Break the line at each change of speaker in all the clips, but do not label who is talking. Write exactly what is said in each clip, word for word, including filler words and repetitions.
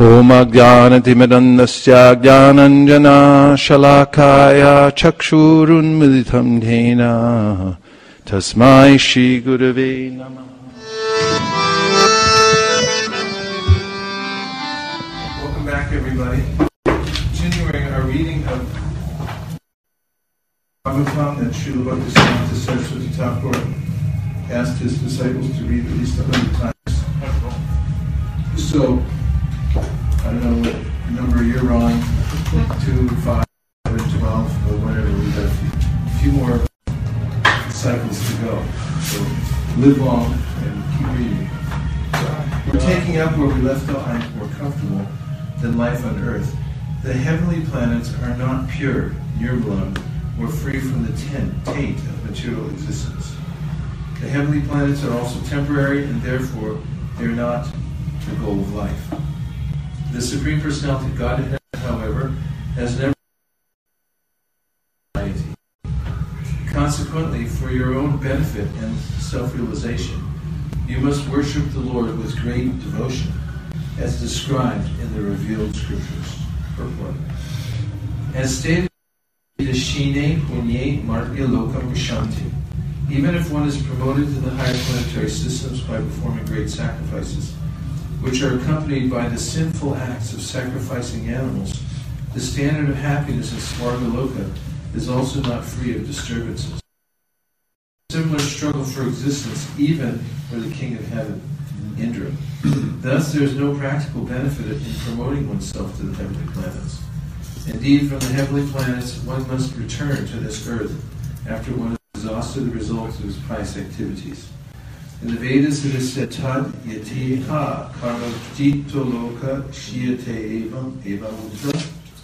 Om Ajnanatimidandasya Jnananjana Shalakaya Chakshurun Militam Dhena Tasmai Shri Gurave Namah. Welcome back, everybody. Continuing our reading of Bhagavatam that Srila Bhaktisiddhanta Saraswati Thakur asked his disciples to read at least a hundred times. So, I don't know what number you're on, two, five, twelve, or whatever. We've got a few, few more cycles to go. So live long and keep reading. We're taking up where we left off, more comfortable than life on Earth. The heavenly planets are not pure, nirvalam, or free from the taint of material existence. The heavenly planets are also temporary, and therefore they are not the goal of life. The Supreme Personality of Godhead, however, has never anxiety. Consequently, for your own benefit and self-realization, you must worship the Lord with great devotion, as described in the revealed scriptures. Purport. As stated, Shine Punye Martya Lokam Vishanti. Even if one is promoted to the higher planetary systems by performing great sacrifices, which are accompanied by the sinful acts of sacrificing animals, the standard of happiness in Swargaloka is also not free of disturbances. Similar struggle for existence even for the King of Heaven, Indra. Thus, there is no practical benefit in promoting oneself to the heavenly planets. Indeed, from the heavenly planets, one must return to this earth after one has exhausted the results of his pious activities. In the Vedas it is said, Tad yati ha karma jito loka shiyate evam evam uta.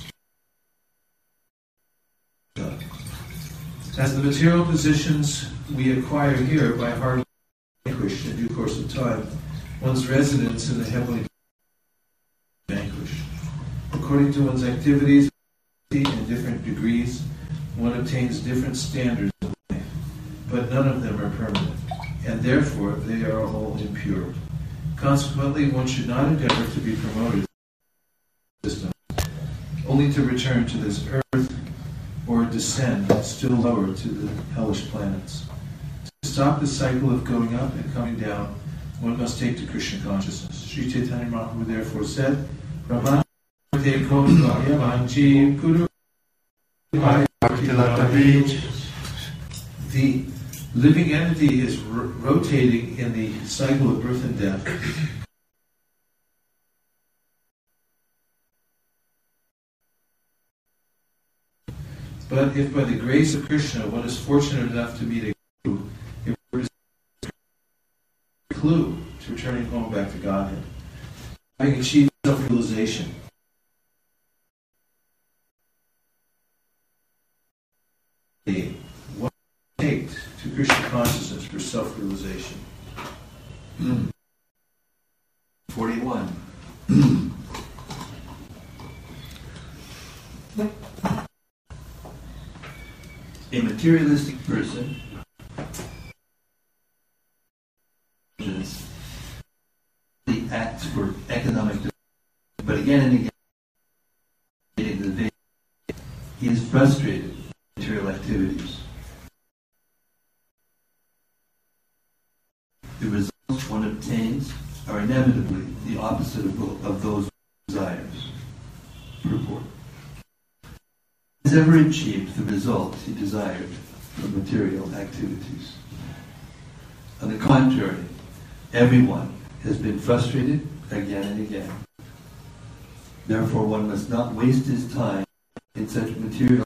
As the material positions we acquire here by hard vanquished in due course of time, one's residence in the heavenly vanquished. According to one's activities in different degrees, one obtains different standards of life, but none of them are permanent, and therefore they are all impure. Consequently, one should not endeavor to be promoted in the system, only to return to this earth or descend still lower to the hellish planets. To stop the cycle of going up and coming down, one must take to Krishna consciousness. Sri Chaitanya Mahaprabhu therefore said, Brahman the living entity is r- rotating in the cycle of birth and death. But if by the grace of Krishna one is fortunate enough to meet a guru, it is a clue to returning home back to Godhead. Having achieved self-realization, what it takes to Krishna consciousness for self-realization. Mm. forty-one.
A materialistic person he acts for economic development, but again and again he is frustrated with material activities. The results one obtains are inevitably the opposite of, of those desires. Purport. He has ever achieved the results he desired from material activities. On the contrary, everyone has been frustrated again and again. Therefore, one must not waste his time in such material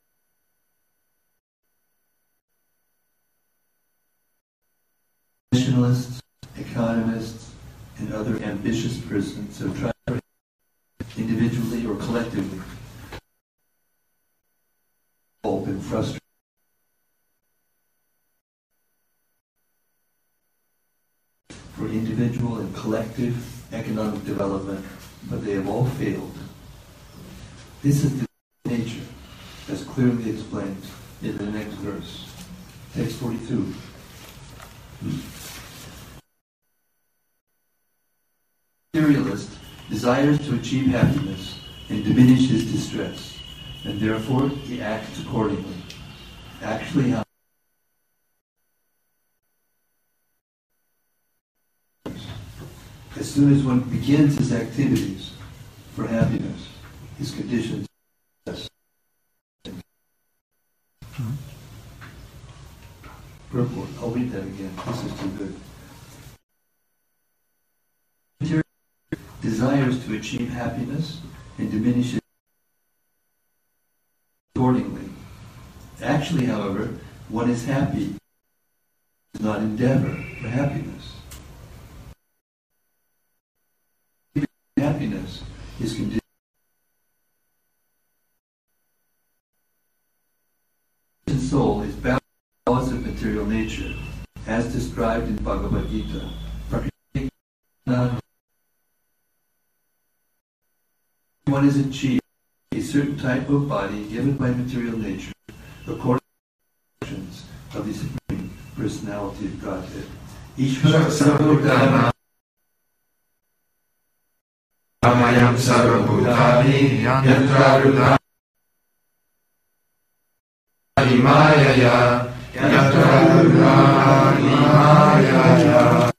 nationalists, economists, and other ambitious persons have tried individually or collectively all been frustrated. For individual and collective economic development, but they have all failed. This is the nature, as clearly explained in the next verse. Text forty-two. Materialist desires to achieve happiness and diminish his distress, and therefore he acts accordingly. Actually, how as soon as one begins his activities for happiness, his conditions. Purport. I'll read that again. This is too good. Desires to achieve happiness and diminish it accordingly. Actually, however, one is happy, does not endeavor for happiness. Happiness is conditioned. The soul is bound to laws of material nature, as described in Bhagavad Gita. One is achieved a certain type of body given by material nature, according to the instructions of the Supreme Personality of Godhead. Ishvara Sarvabhutana Amayam Sarvabhutani Yantrarudha Maya Yantrarudha Maya.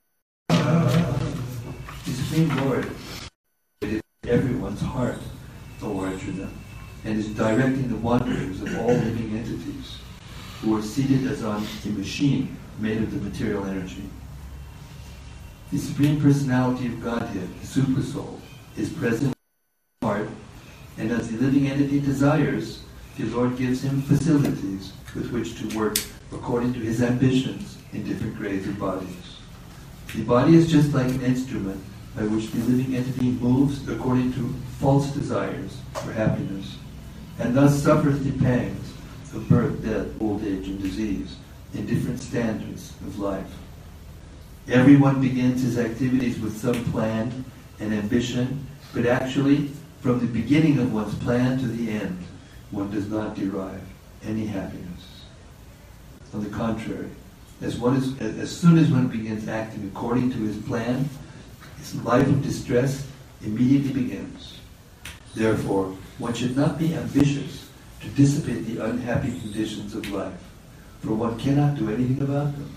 The Supreme Lord is everyone's heart, O Arjuna, and is directing the wanderings of all living entities who are seated as on a machine made of the material energy. The Supreme Personality of Godhead, the Supersoul, is present in the heart, and as the living entity desires, the Lord gives him facilities with which to work according to his ambitions in different grades of bodies. The body is just like an instrument by which the living entity moves according to false desires for happiness, and thus suffers the pangs of birth, death, old age, and disease in different standards of life. Everyone begins his activities with some plan and ambition, but actually, from the beginning of one's plan to the end, one does not derive any happiness. On the contrary, as, one is, as soon as one begins acting according to his plan, his life of distress immediately begins. Therefore, one should not be ambitious to dissipate the unhappy conditions of life, for one cannot do anything about them.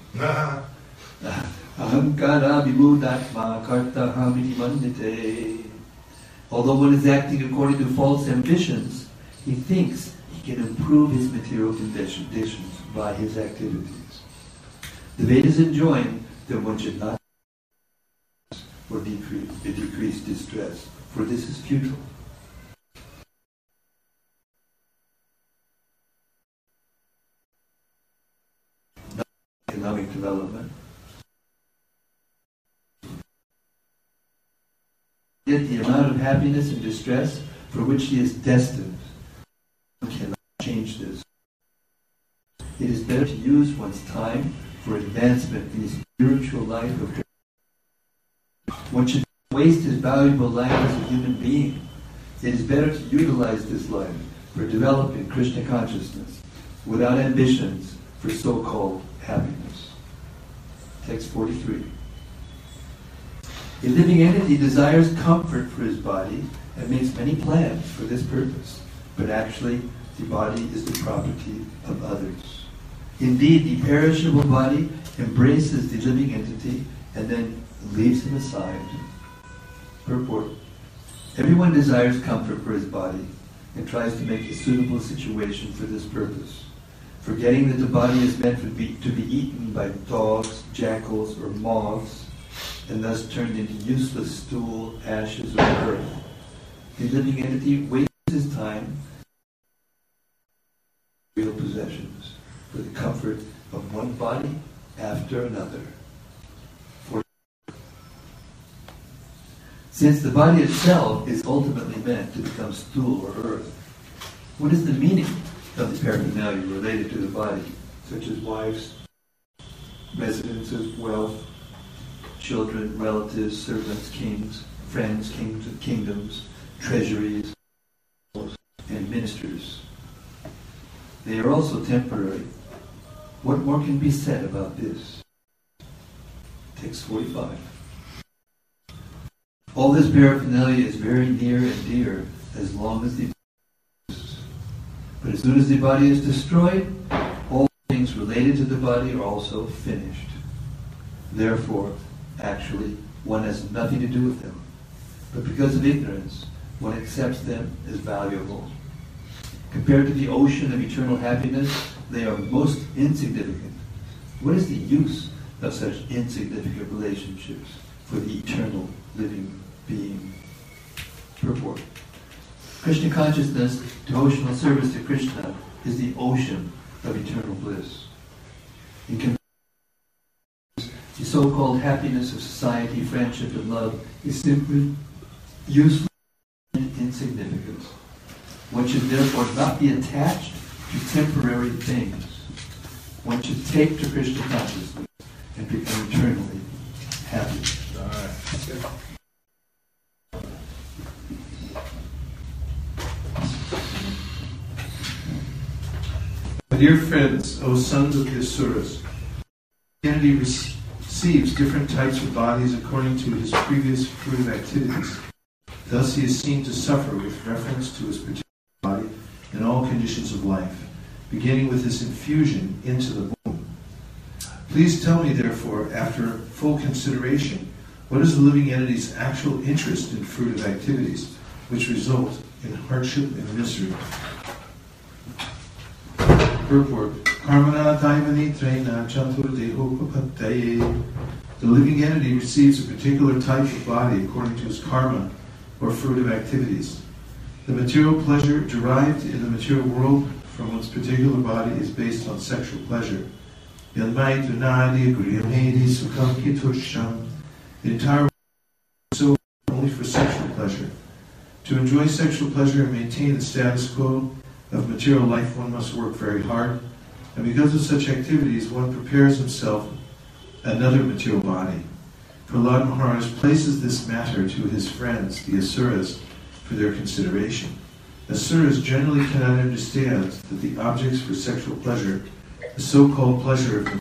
Ahamkara vibhudatma kartahamiti mandite. Although one is acting according to false ambitions, he thinks he can improve his material conditions by his activities. The Vedas enjoin that one should not or decrease, decrease distress, for this is futile. Not economic development. Yet the amount of happiness and distress for which he is destined, one cannot change this. It is better to use one's time for advancement in his spiritual life of one should not waste his valuable life as a human being. It is better to utilize this life for developing Krishna consciousness without ambitions for so-called happiness. Text forty-three. A living entity desires comfort for his body and makes many plans for this purpose, but actually the body is the property of others. Indeed, the perishable body embraces the living entity and then leaves him aside. Purport. Everyone desires comfort for his body and tries to make a suitable situation for this purpose, forgetting that the body is meant to be, to be eaten by dogs, jackals, or moths, and thus turned into useless stool, ashes, or earth. The living entity wastes his time on real possessions for the comfort of one body after another. For since the body itself is ultimately meant to become stool or earth, what is the meaning of the paraphernalia related to the body, such as wives, residences, wealth, children, relatives, servants, kings, friends, kings, kingdoms, treasuries, and ministers? They are also temporary. What more can be said about this? Text forty-five. All this paraphernalia is very near and dear as long as the body exists. But as soon as the body is destroyed, all things related to the body are also finished. Therefore, actually, one has nothing to do with them. But because of ignorance, one accepts them as valuable. Compared to the ocean of eternal happiness, they are most insignificant. What is the use of such insignificant relationships for the eternal living being? Purport. Krishna consciousness, devotional service to Krishna, is the ocean of eternal bliss. In comparison, the so-called happiness of society, friendship, and love is simply useless and insignificant. One should therefore not be attached to temporary things. One should take to Krishna consciousness and become eternally happy.
All right. Good. My dear friends, O sons of the Asuras, humanity receives different types of bodies according to his previous fruitive activities. Thus he is seen to suffer with reference to his particular body in all conditions of life, beginning with his infusion into the womb. Please tell me, therefore, after full consideration, what is the living entity's actual interest in fruitive activities, which result in hardship and misery? Purport. Karmana daimani trena chatur dehopapattaye. The living entity receives a particular type of body according to his karma or fruitive activities. The material pleasure derived in the material world from one's particular body is based on sexual pleasure. The entire world is so only for sexual pleasure. To enjoy sexual pleasure and maintain the status quo of material life, one must work very hard, and because of such activities, one prepares himself another material body. Prahlad Maharaj places this matter to his friends, the Asuras, for their consideration. Asuras generally cannot understand that the objects for sexual pleasure, the so-called pleasure of the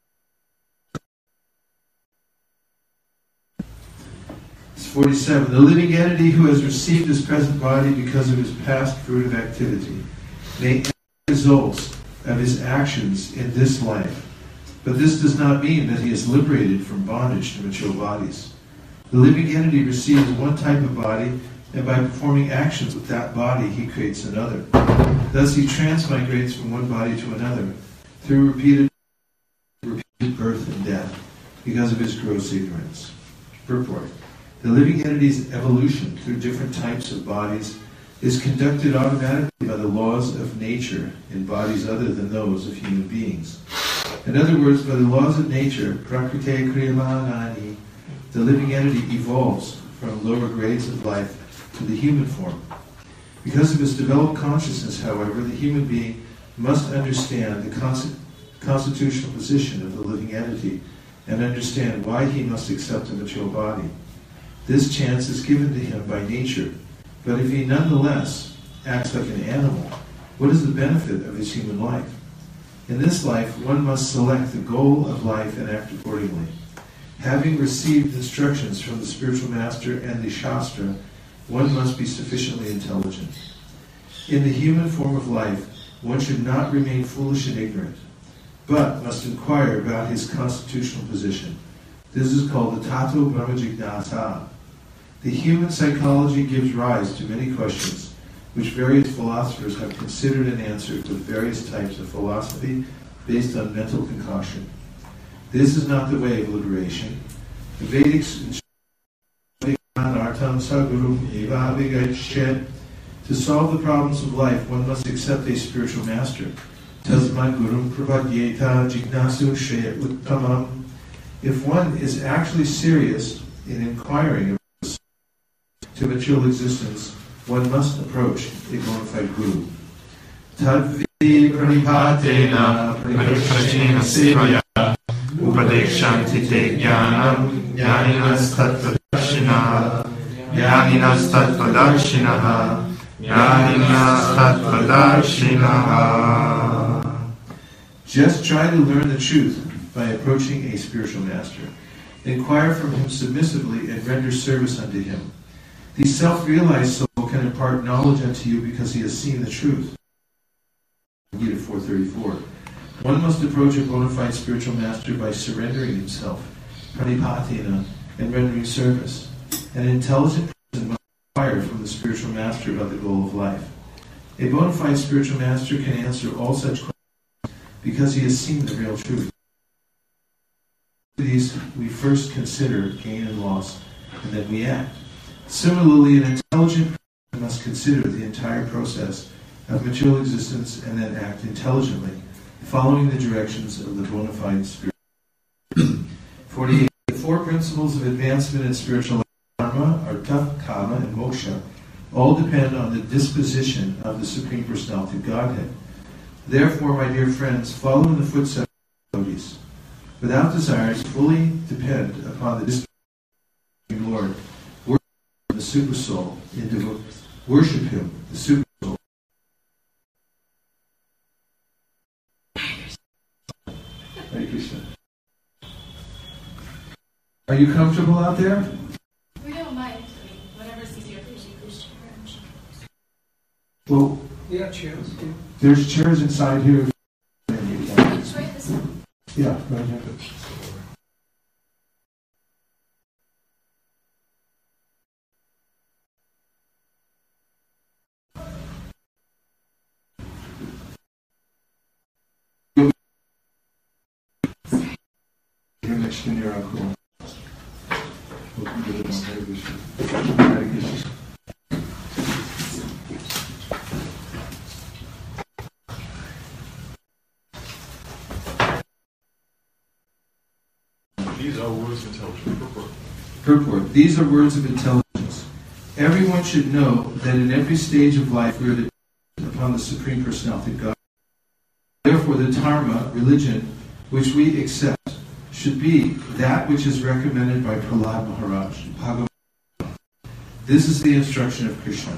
forty-seven. The living entity who has received his present body because of his past fruitive activity may end the results of his actions in this life, but this does not mean that he is liberated from bondage to material bodies. The living entity receives one type of body, and by performing actions with that body, he creates another. Thus he transmigrates from one body to another through repeated, repeated birth and death because of his gross ignorance. Purport. The living entity's evolution through different types of bodies is conducted automatically by the laws of nature in bodies other than those of human beings. In other words, by the laws of nature, prakriti kriyamanani, the living entity evolves from lower grades of life to the human form. Because of his developed consciousness, however, the human being must understand the const- constitutional position of the living entity and understand why he must accept a material body. This chance is given to him by nature, but if he nonetheless acts like an animal, what is the benefit of his human life? In this life, one must select the goal of life and act accordingly. Having received instructions from the spiritual master and the Shastra, one must be sufficiently intelligent. In the human form of life, one should not remain foolish and ignorant, but must inquire about his constitutional position. This is called the Tato Brahma Jignasa. The human psychology gives rise to many questions, which various philosophers have considered and answered with various types of philosophy based on mental concoction. This is not the way of liberation. The Vedics to solve the problems of life, one must accept a spiritual master. Tasmat gurum prapadyeta jignasu shayat uttamam. If one is actually serious in inquiring to material existence, one must approach a bona fide guru. Tadvi pranipatena pranipatena sevaya upadekshanti te jnanam jnaninas tattva Yaninas tattva-darshinaha, Yaninas tattva-darshinaha. Just try to learn the truth by approaching a spiritual master. Inquire from him submissively and render service unto him. The self-realized soul can impart knowledge unto you because he has seen the truth. Gita four thirty-four. One must approach a bona fide spiritual master by surrendering himself, pranipatina, and rendering service. An intelligent person must inquire from the spiritual master about the goal of life. A bona fide spiritual master can answer all such questions because he has seen the real truth. These we first consider gain and loss, and then we act. Similarly, an intelligent person must consider the entire process of material existence and then act intelligently, following the directions of the bona fide spirit. forty-eight. The four principles of advancement in spiritual life, dharma, artha, kama, and moksha, all depend on the disposition of the Supreme Personality of Godhead. Therefore, my dear friends, follow in the footsteps of the devotees. Without desires, fully depend upon the disposition of the Lord. Worship the Super Soul in devo- Worship Him, the Super Soul. Hare Krishna. Are you comfortable out there?
We don't mind. Whatever's easier for you, Krishna.
Well,
We have chairs.
there's chairs inside here.
Let's try this one.
Yeah, right here. You're next to your uncle. Welcome to the Hare Krishna. Hare Krishna.
These are words of intelligence. Purport.
Purport. These are words of intelligence. Everyone should know that in every stage of life we are dependent upon the Supreme Personality of God. Therefore, the dharma, religion, which we accept, should be that which is recommended by Prahlad Maharaj. Bhagavad Gita. This is the instruction of Krishna.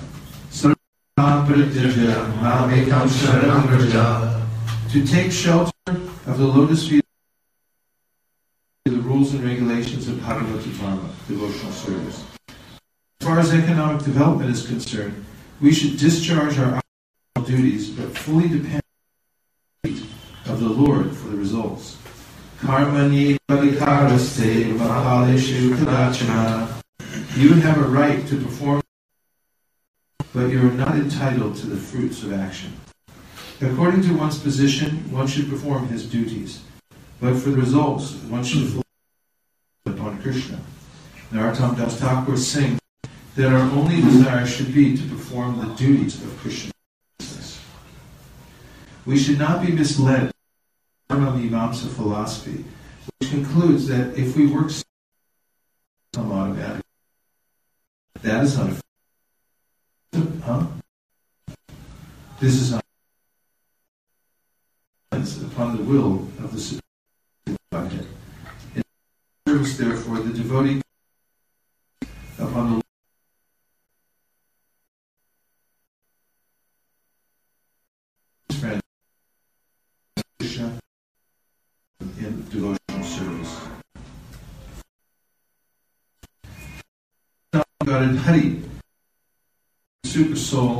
To take shelter of the lotus feet, the rules and regulations of Bhagavata Dharma, devotional service. As far as economic development is concerned, we should discharge our duties, but fully depend on the feet of the Lord for the results. Karmani padikaraste mahaleshu kadachana. You have a right to perform, but you are not entitled to the fruits of action. According to one's position, one should perform his duties, but for the results, one should focus upon Krishna. Narottam Das Thakur sings that our only desire should be to perform the duties of Krishna. We should not be misled by Dharma Mimamsa philosophy, which concludes that if we work some automatically, that is not a huh? This is not upon the will of the Supreme Godhead. In service, therefore, the devotee upon the friend Krishna in devotional service. God in Hari, the Super Soul.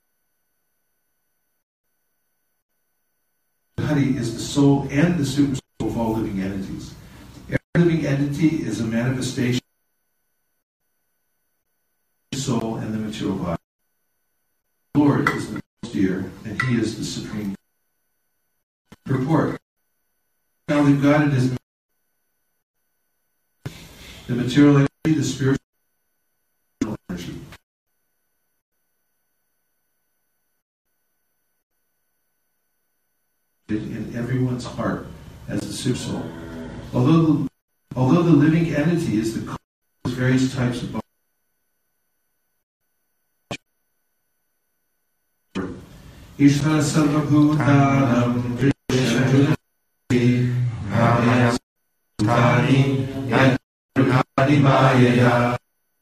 Hari is the soul and the Super Soul of all living entities. Every living entity is a manifestation of the soul and the material body. The Lord is the most dear, and He is the supreme. Purport. Now that God is the material energy, the spiritual energy. In everyone's heart as the Super Soul. Although the, although the living entity is the cause of various types of bodies. Ishvara Sarvabhutanam Vrishna Mayaya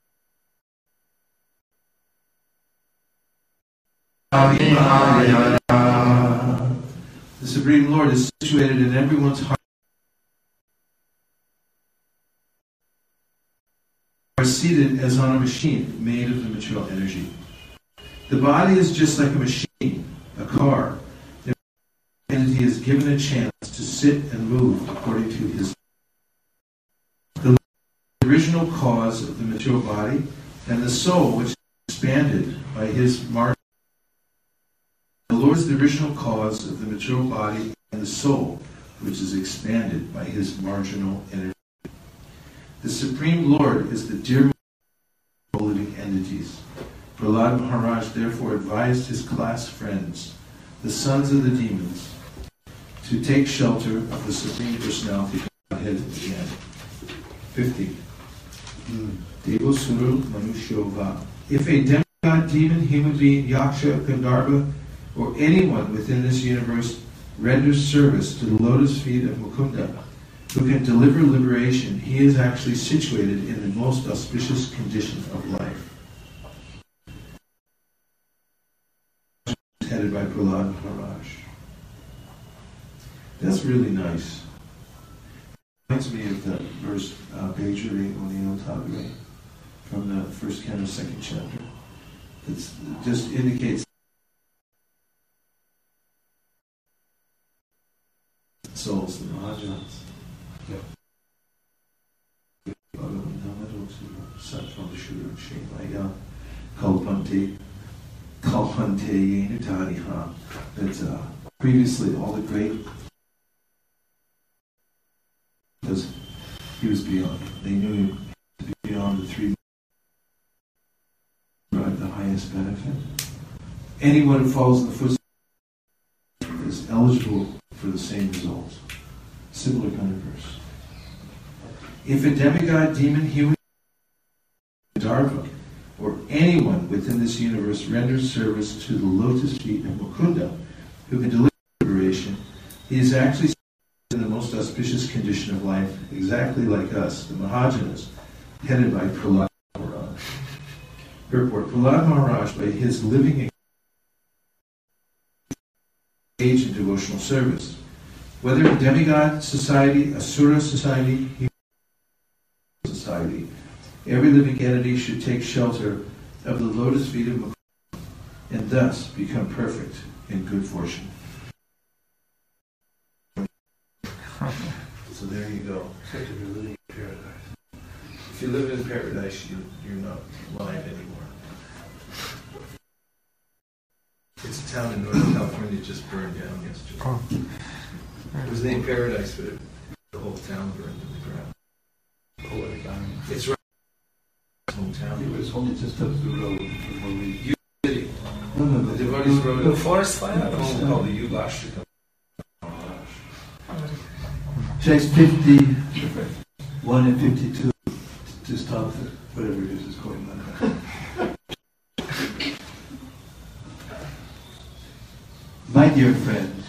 The Supreme Lord is situated in everyone's heart. are seated as on a machine made of the material energy. The body is just like a machine, a car. The entity is given a chance to sit and move according to his. The original cause of the material body, and the soul, which is expanded by his mark. The Lord is the original cause of the material body and the soul, which is expanded by his marginal energy. The Supreme Lord is the dear of living entities. Prahlad Maharaj therefore advised his class friends, the sons of the demons, to take shelter of the Supreme Personality of Godhead again. fifty. Devasuru Manushova. If a demigod, demon, human being, yaksha, gandharva, or anyone within this universe renders service to the lotus feet of Mukunda, who can deliver liberation, he is actually situated in the most auspicious condition of life. Headed by Prahlad Maharaj. That's really nice. Reminds me of the verse uh, Bejari Onino Tagre from the first canto, second chapter. It just indicates souls, the Mahajans. Yep. Kalpante, Kalpante, Yenutariha. That uh, previously all the great, because he was beyond, they knew him to be beyond the three, provide the highest benefit. Anyone who follows in the footsteps is eligible for the same results. Similar kind of verse. If a demigod, demon, human, Dharma, or anyone within this universe renders service to the lotus feet of Mukunda, who can deliver liberation, he is actually in the most auspicious condition of life, exactly like us, the Mahajanas, headed by Prahlad Maharaj. Purport: Prahlad Maharaj, by his living age in devotional service, whether in demigod society, asura society, human society, every living entity should take shelter of the lotus feet of Mukunda and thus become perfect in good fortune. So there you go. You're living in paradise. If you live in paradise, you, you're not alive anymore. It's a town in Northern California that just burned down yesterday. Oh. It was named Paradise, but it, the whole town burned to the ground. Poetic island. It's right in his hometown. It was only just up the road from where we... U City. No, no, no. The devotees road. The forest fire? A home called the Yugashtika.
Text fifty-one and fifty-two to stop the, whatever it is is going on. My dear friends,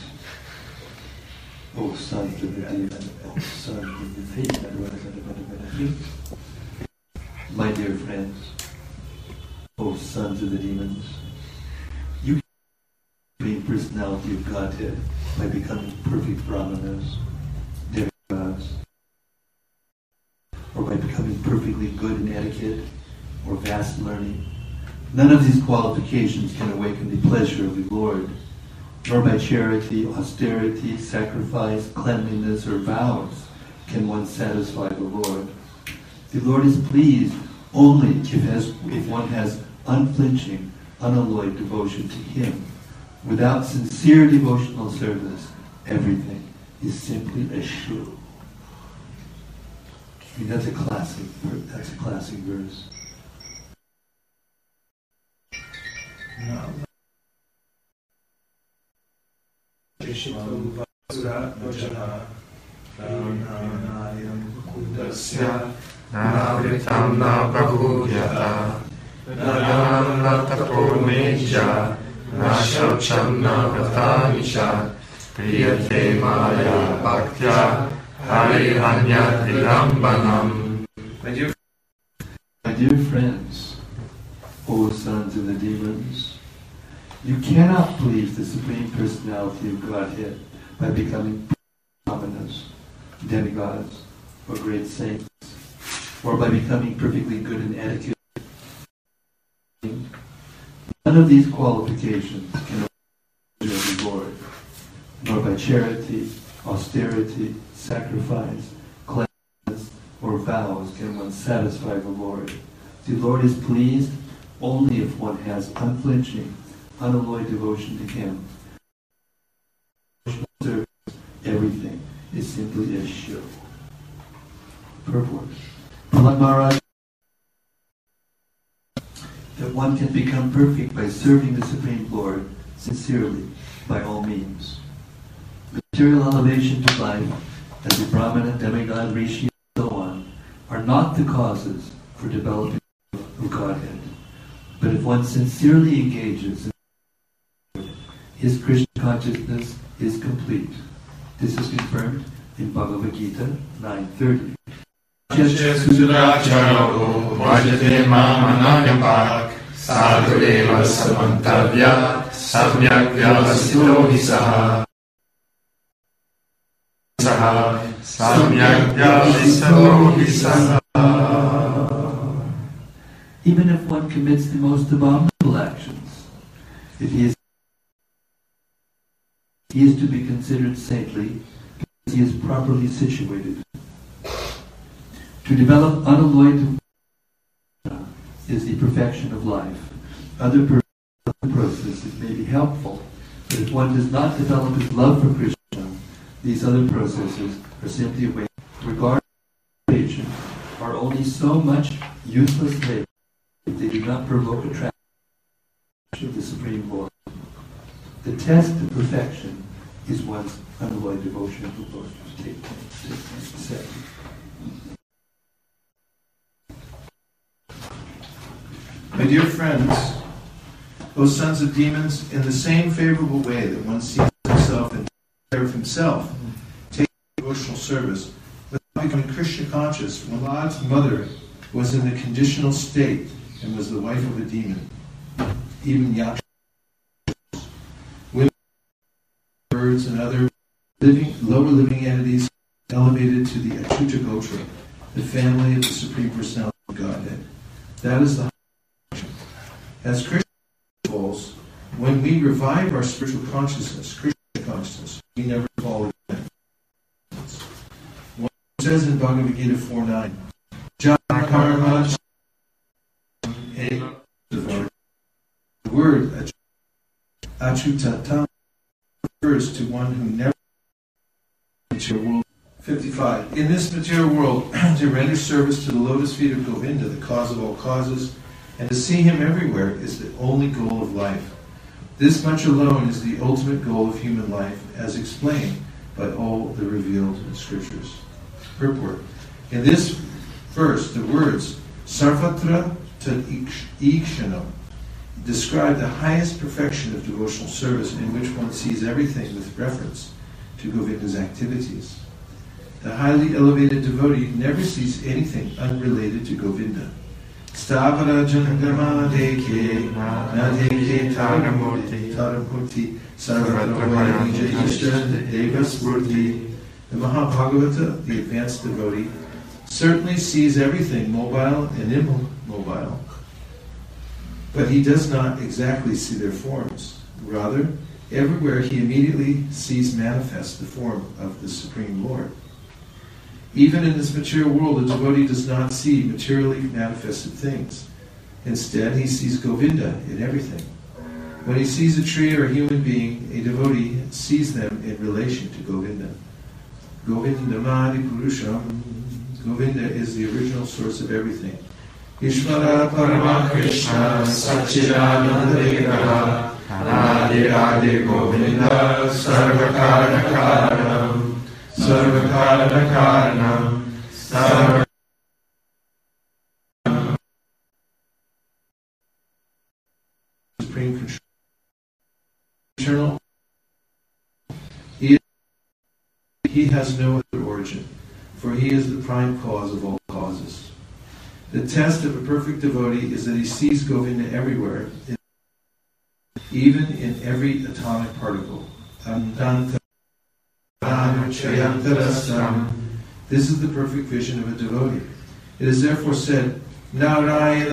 O sons of the demon, O sons of the demon, my dear friends, O sons of the demons, you can the personality of Godhead by becoming perfect brahmanas, demigods, or by becoming perfectly good in etiquette or vast learning. None of these qualifications can awaken the pleasure of the Lord, nor by charity, austerity, sacrifice, cleanliness, or vows can one satisfy the Lord. The Lord is pleased only if, has, if one has unflinching, unalloyed devotion to Him. Without sincere devotional service, everything is simply a show. I mean, that's a classic. That's a classic verse. No.
Navritam na prabhudyata Nadam na tapomeja Na shaucham na vratanisha Priyate maya bhaktya Harihanya vilambanam.
My dear, my dear friends, O sons of the demons, you cannot please the Supreme Personality of Godhead by becoming brahmanas, demigods, or great saints. or by becoming perfectly good in etiquette. None of these qualifications can of the Lord, nor by charity, austerity, sacrifice, cleanliness, or vows can one satisfy the Lord. The Lord is pleased only if one has unflinching, unalloyed devotion to Him. Service, everything is simply a show. Purport. Prahlad Maharaj, that one can become perfect by serving the Supreme Lord sincerely, by all means. Material elevation to life, as a Brahmana, demigod, rishi, and so on, are not the causes for developing of Godhead. But if one sincerely engages in his Krishna consciousness is complete. This is confirmed in Bhagavad Gita nine thirty.
Sadhureva samantavya samyak vyavasito hisaha saha samyak vyavasito hisaha.
Even if one commits the most abominable actions, if he is he is to be considered saintly because he is properly situated. To develop unalloyed is the perfection of life. Other processes may be helpful, but if one does not develop his love for Krishna, these other processes are simply a way regard are only so much useless labor if they do not provoke attraction of the Supreme Lord. The test of perfection is one's unalloyed devotion to the Lord.
My dear friends, O sons of demons, in the same favorable way that one sees himself and takes care of himself, taking devotional service, without becoming Krishna conscious, when Lord's mother was in the conditional state and was the wife of a demon, even yakshas, women, birds, and other living, lower living entities elevated to the Achyuta Gotra, the family of the Supreme Personality of Godhead. That is the As Krishna falls, when we revive our spiritual consciousness, Krishna consciousness, we never fall again. What it says in Bhagavad Gita four nine, Jana karma the word achutata refers to one who never world. fifty-five. In this material world, to render service to the lotus feet of Govinda, the cause of all causes, and to see him everywhere is the only goal of life. This much alone is the ultimate goal of human life, as explained by all the revealed scriptures. Purport. In this verse, the words Sarvatra tad ikshano describe the highest perfection of devotional service in which one sees everything with reference to Govinda's activities. The highly elevated devotee never sees anything unrelated to Govinda. Stavara Janagama Deke Nadeke Taramurti Taramurti Sarvatra Nija Ishta Deva Smurti. The Mahabhagavata, the advanced devotee, certainly sees everything mobile and immobile, but he does not exactly see their forms. Rather, everywhere he immediately sees manifest the form of the Supreme Lord. Even in this material world, the devotee does not see materially manifested things. Instead, he sees Govinda in everything. When he sees a tree or a human being, a devotee sees them in relation to Govinda. Govindamadi Purusham. Govinda is the original source of everything. Ishvara Paramakrishna Satchidananda Vigraha Adi Adi Govinda Sarvakara Karanam Sarvakara Karanam Sarvakara Supreme Control. Eternal. He, he has no other origin, for he is the prime cause of all causes. The test of a perfect devotee is that he sees Govinda everywhere, even in every atomic particle. This is the perfect vision of a devotee. It is therefore said, Narayana,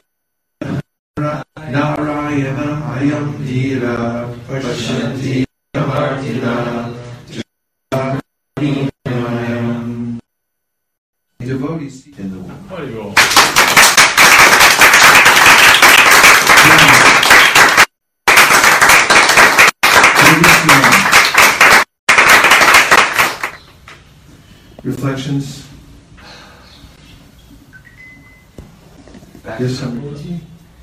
Narayanam ayam ira pashanti amartina jayam. Devotees in the world.
How do you go?
Reflections. Yes,
devotee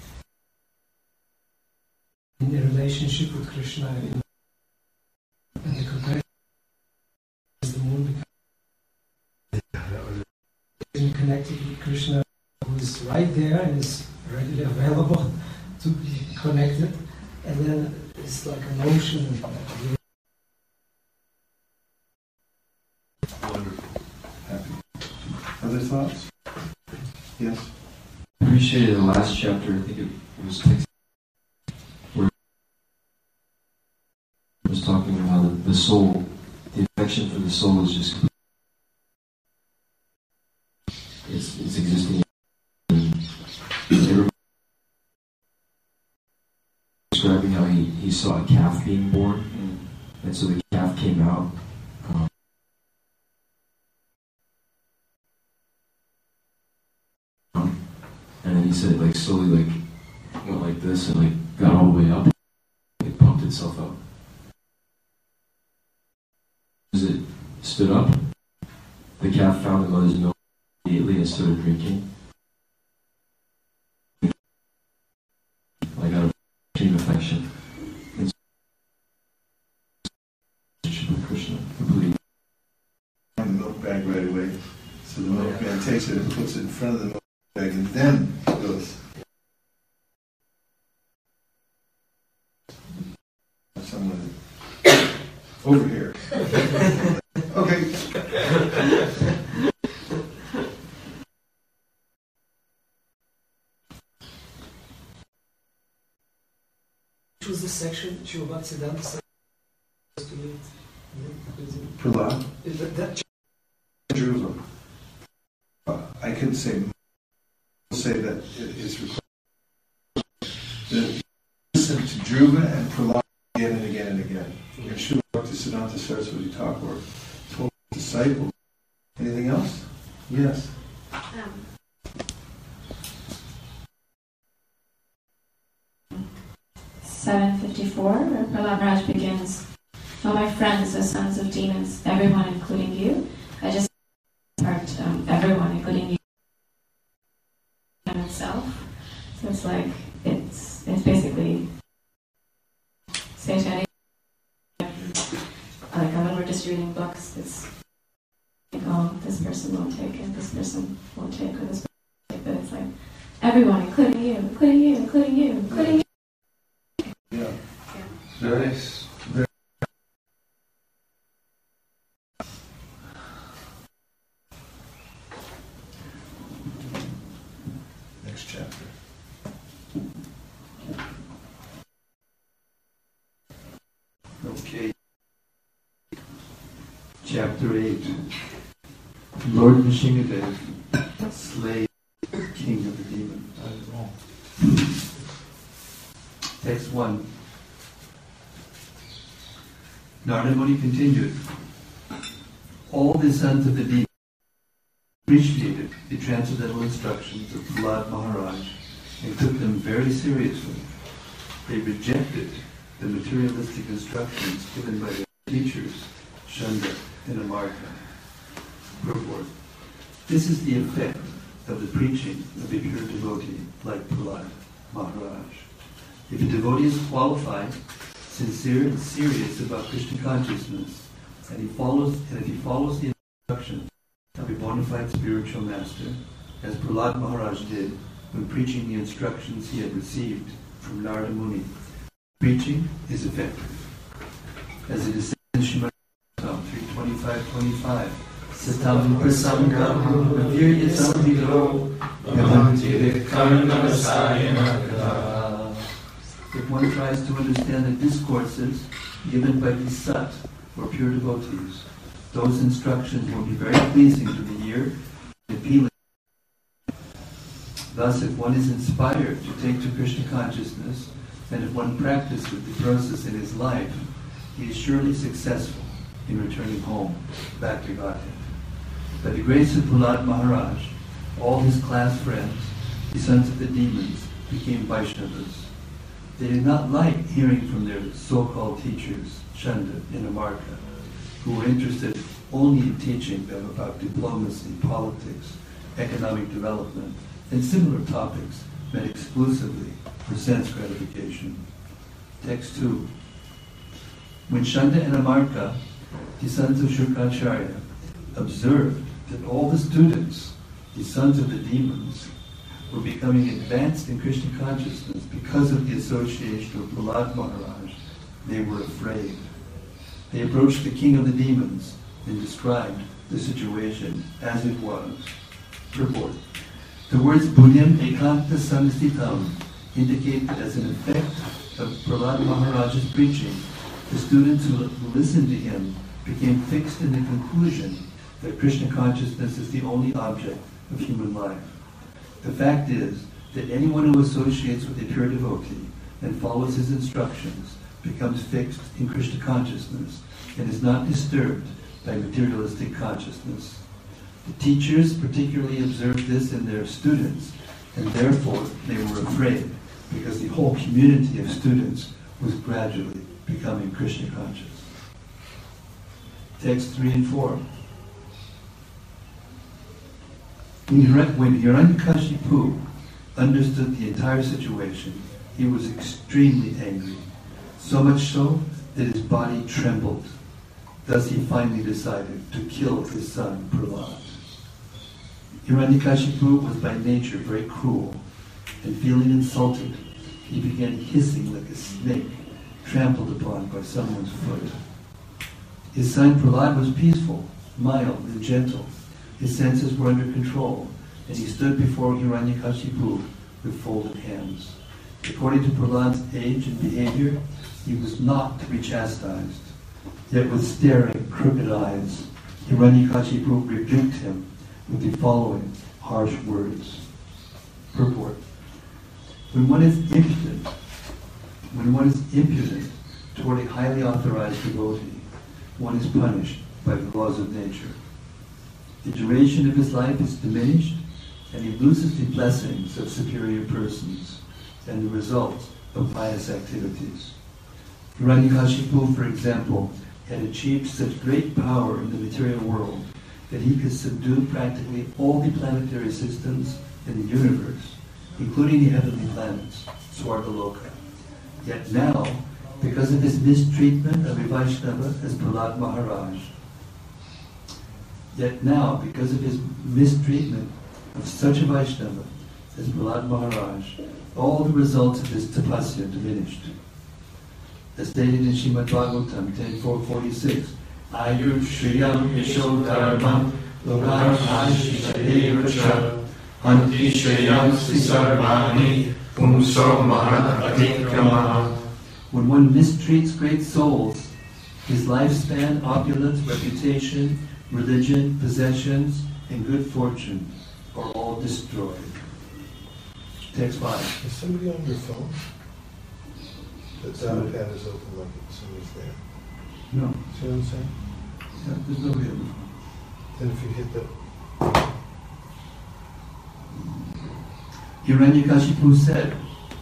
in the relationship with Krishna and the comparison is the moon being connected with Krishna, who is right there and is readily available to be connected, and then it's like an ocean.
Wonderful. Happy. Other thoughts? Yes.
I appreciated the last chapter. I think it, it was text where it was talking about how the, the soul, the affection for the soul is just it's, it's existing. Everybody describing how he, he saw a calf being born, and so the calf came out. Um, And then he said, like, slowly, like, went like this and, like, got all the way up. It pumped itself up. As it stood up, the calf found the mother's milk immediately and started drinking. Like, out of extreme affection. And so, with Krishna, completely.
On the milk bag right away. So the milkman takes it and puts it in front of the milk bag and then goes. Someone over here. Okay.
Which was the section, Srila Bhaktisiddhanta section?
Prahlad.
Is that, that
Jerusalem. Uh, I could say, say that it is required. Listen to Dhruva and Prahlad again and again and again. And Srila Bhaktisiddhanta Saraswati Thakur told his disciples. Anything else? Yes.
Um, seven fifty-four, where Prahlad Maharaj begins, "Oh, my friends, the sons of demons, everyone, including you." I just heard um, everyone, including you, in itself. So it's like it's it's basically saying, like when we're just reading books, it's like, oh, this person won't take it, this person won't take, or this person won't take, but it's like everyone, including you, including you, including you, including you.
Yeah.
Yeah.
Nice. Next chapter.
Okay. Chapter eight. Lord Nrsimhadev slays king of the demons. Text one. Narada Muni continued. All the sons of the demons appreciated the transcendental instructions of Prahlad Maharaj and took them very seriously. They rejected the materialistic instructions given by their teachers, Shanda and Amarta. Purport. This is the effect of the preaching of a pure devotee like Prahlad Maharaj. If a devotee is qualified, sincere and serious about Krishna consciousness, and he follows and if he follows the instructions of a bona fide spiritual master, as Prahlad Maharaj did when preaching the instructions he had received from Narada Muni, preaching is effective. As it is said in Srimad Bhagavatam three twenty-five twenty-five, Satam prasangam virya samvido yavanti vikarnavasayana. If one tries to understand the discourses given by the Sat, or pure devotees, those instructions will be very pleasing to the ear and appealing. Thus, if one is inspired to take to Krishna consciousness, and if one practices the process in his life, he is surely successful in returning home, back to Godhead. By the grace of Prahlad Maharaj, all his class friends, the sons of the demons, became Vaishnavas. They did not like hearing from their so-called teachers, Chanda and Amarka, who were interested only in teaching them about diplomacy, politics, economic development, and similar topics meant exclusively for sense gratification. Text two. When Chanda and Amarka, the sons of Shukracharya, observed that all the students, the sons of the demons, were becoming advanced in Krishna consciousness because of the association of Prahlad Maharaj, they were afraid. They approached the king of the demons and described the situation as it was. Purport. The words Buddhim Ekanta Samstitam indicate that as an effect of Prahlad Maharaj's preaching, the students who listened to him became fixed in the conclusion that Krishna consciousness is the only object of human life. The fact is that anyone who associates with a pure devotee and follows his instructions becomes fixed in Krishna consciousness and is not disturbed by materialistic consciousness. The teachers particularly observed this in their students, and therefore they were afraid because the whole community of students was gradually becoming Krishna conscious. Text three and four. When Hiranyakashipu understood the entire situation, he was extremely angry, so much so that his body trembled. Thus he finally decided to kill his son Prahlad. Hiranyakashipu was by nature very cruel, and feeling insulted, he began hissing like a snake trampled upon by someone's foot. His son Prahlad was peaceful, mild, and gentle. His senses were under control, and he stood before Hiranyakashipu with folded hands. According to Prahlad's age and behavior, he was not to be chastised. Yet with staring, crooked eyes, Hiranyakashipu rebuked him with the following harsh words. Purport. When one is impudent, when one is impudent toward a highly authorized devotee, one is punished by the laws of nature. The duration of his life is diminished, and he loses the blessings of superior persons and the results of pious activities. Hiranyakashipu, for example, had achieved such great power in the material world that he could subdue practically all the planetary systems in the universe, including the heavenly planets, Swargaloka. Yet now, because of his mistreatment of a Vaishnava as Prahlad Maharaj, Yet now, because of his mistreatment of such a Vaishnava as Prahlad Maharaj, all the results of his tapasya diminished. As stated in Srimad Bhagavatam ten four forty-six, Ayur Shriyam Yasho Dharmam Logar Ashishadeva Anti Shriyam Sisarvani Pumso Mahat Adikramaha. When one mistreats great souls, his lifespan, opulence, reputation, religion, possessions, and good fortune are all destroyed. Text five.
Is somebody on your phone? The iPad is open like somebody's there.
No.
See what I'm saying?
Yeah, there's nobody on the phone.
Then if you hit that,
Hiranyakashipu said,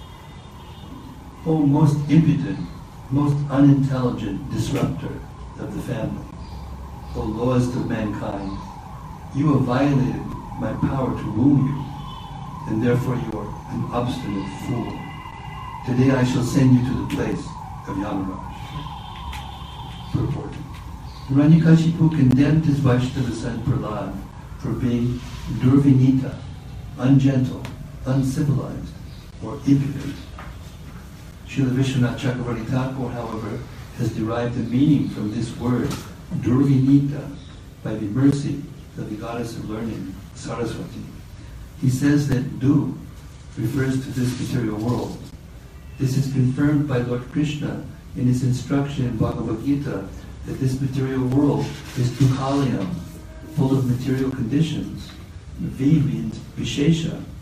O most impudent, most unintelligent disruptor of the family, O lowest of mankind, you have violated my power to rule you, and therefore you are an obstinate fool. Today I shall send you to the place of Yamaraj. Purport. Hiranyakashipu condemned his Vaishnava son Prahlad for being durvinita, ungentle, uncivilized, or impudent. Srila Vishwanath Chakravarti Thakur, however, has derived the meaning from this word, durvinita, by the mercy of the goddess of learning, Saraswati. He says that du refers to this material world. This is confirmed by Lord Krishna in his instruction in Bhagavad Gita that this material world is dukhalayam, full of material conditions. V means vishesha,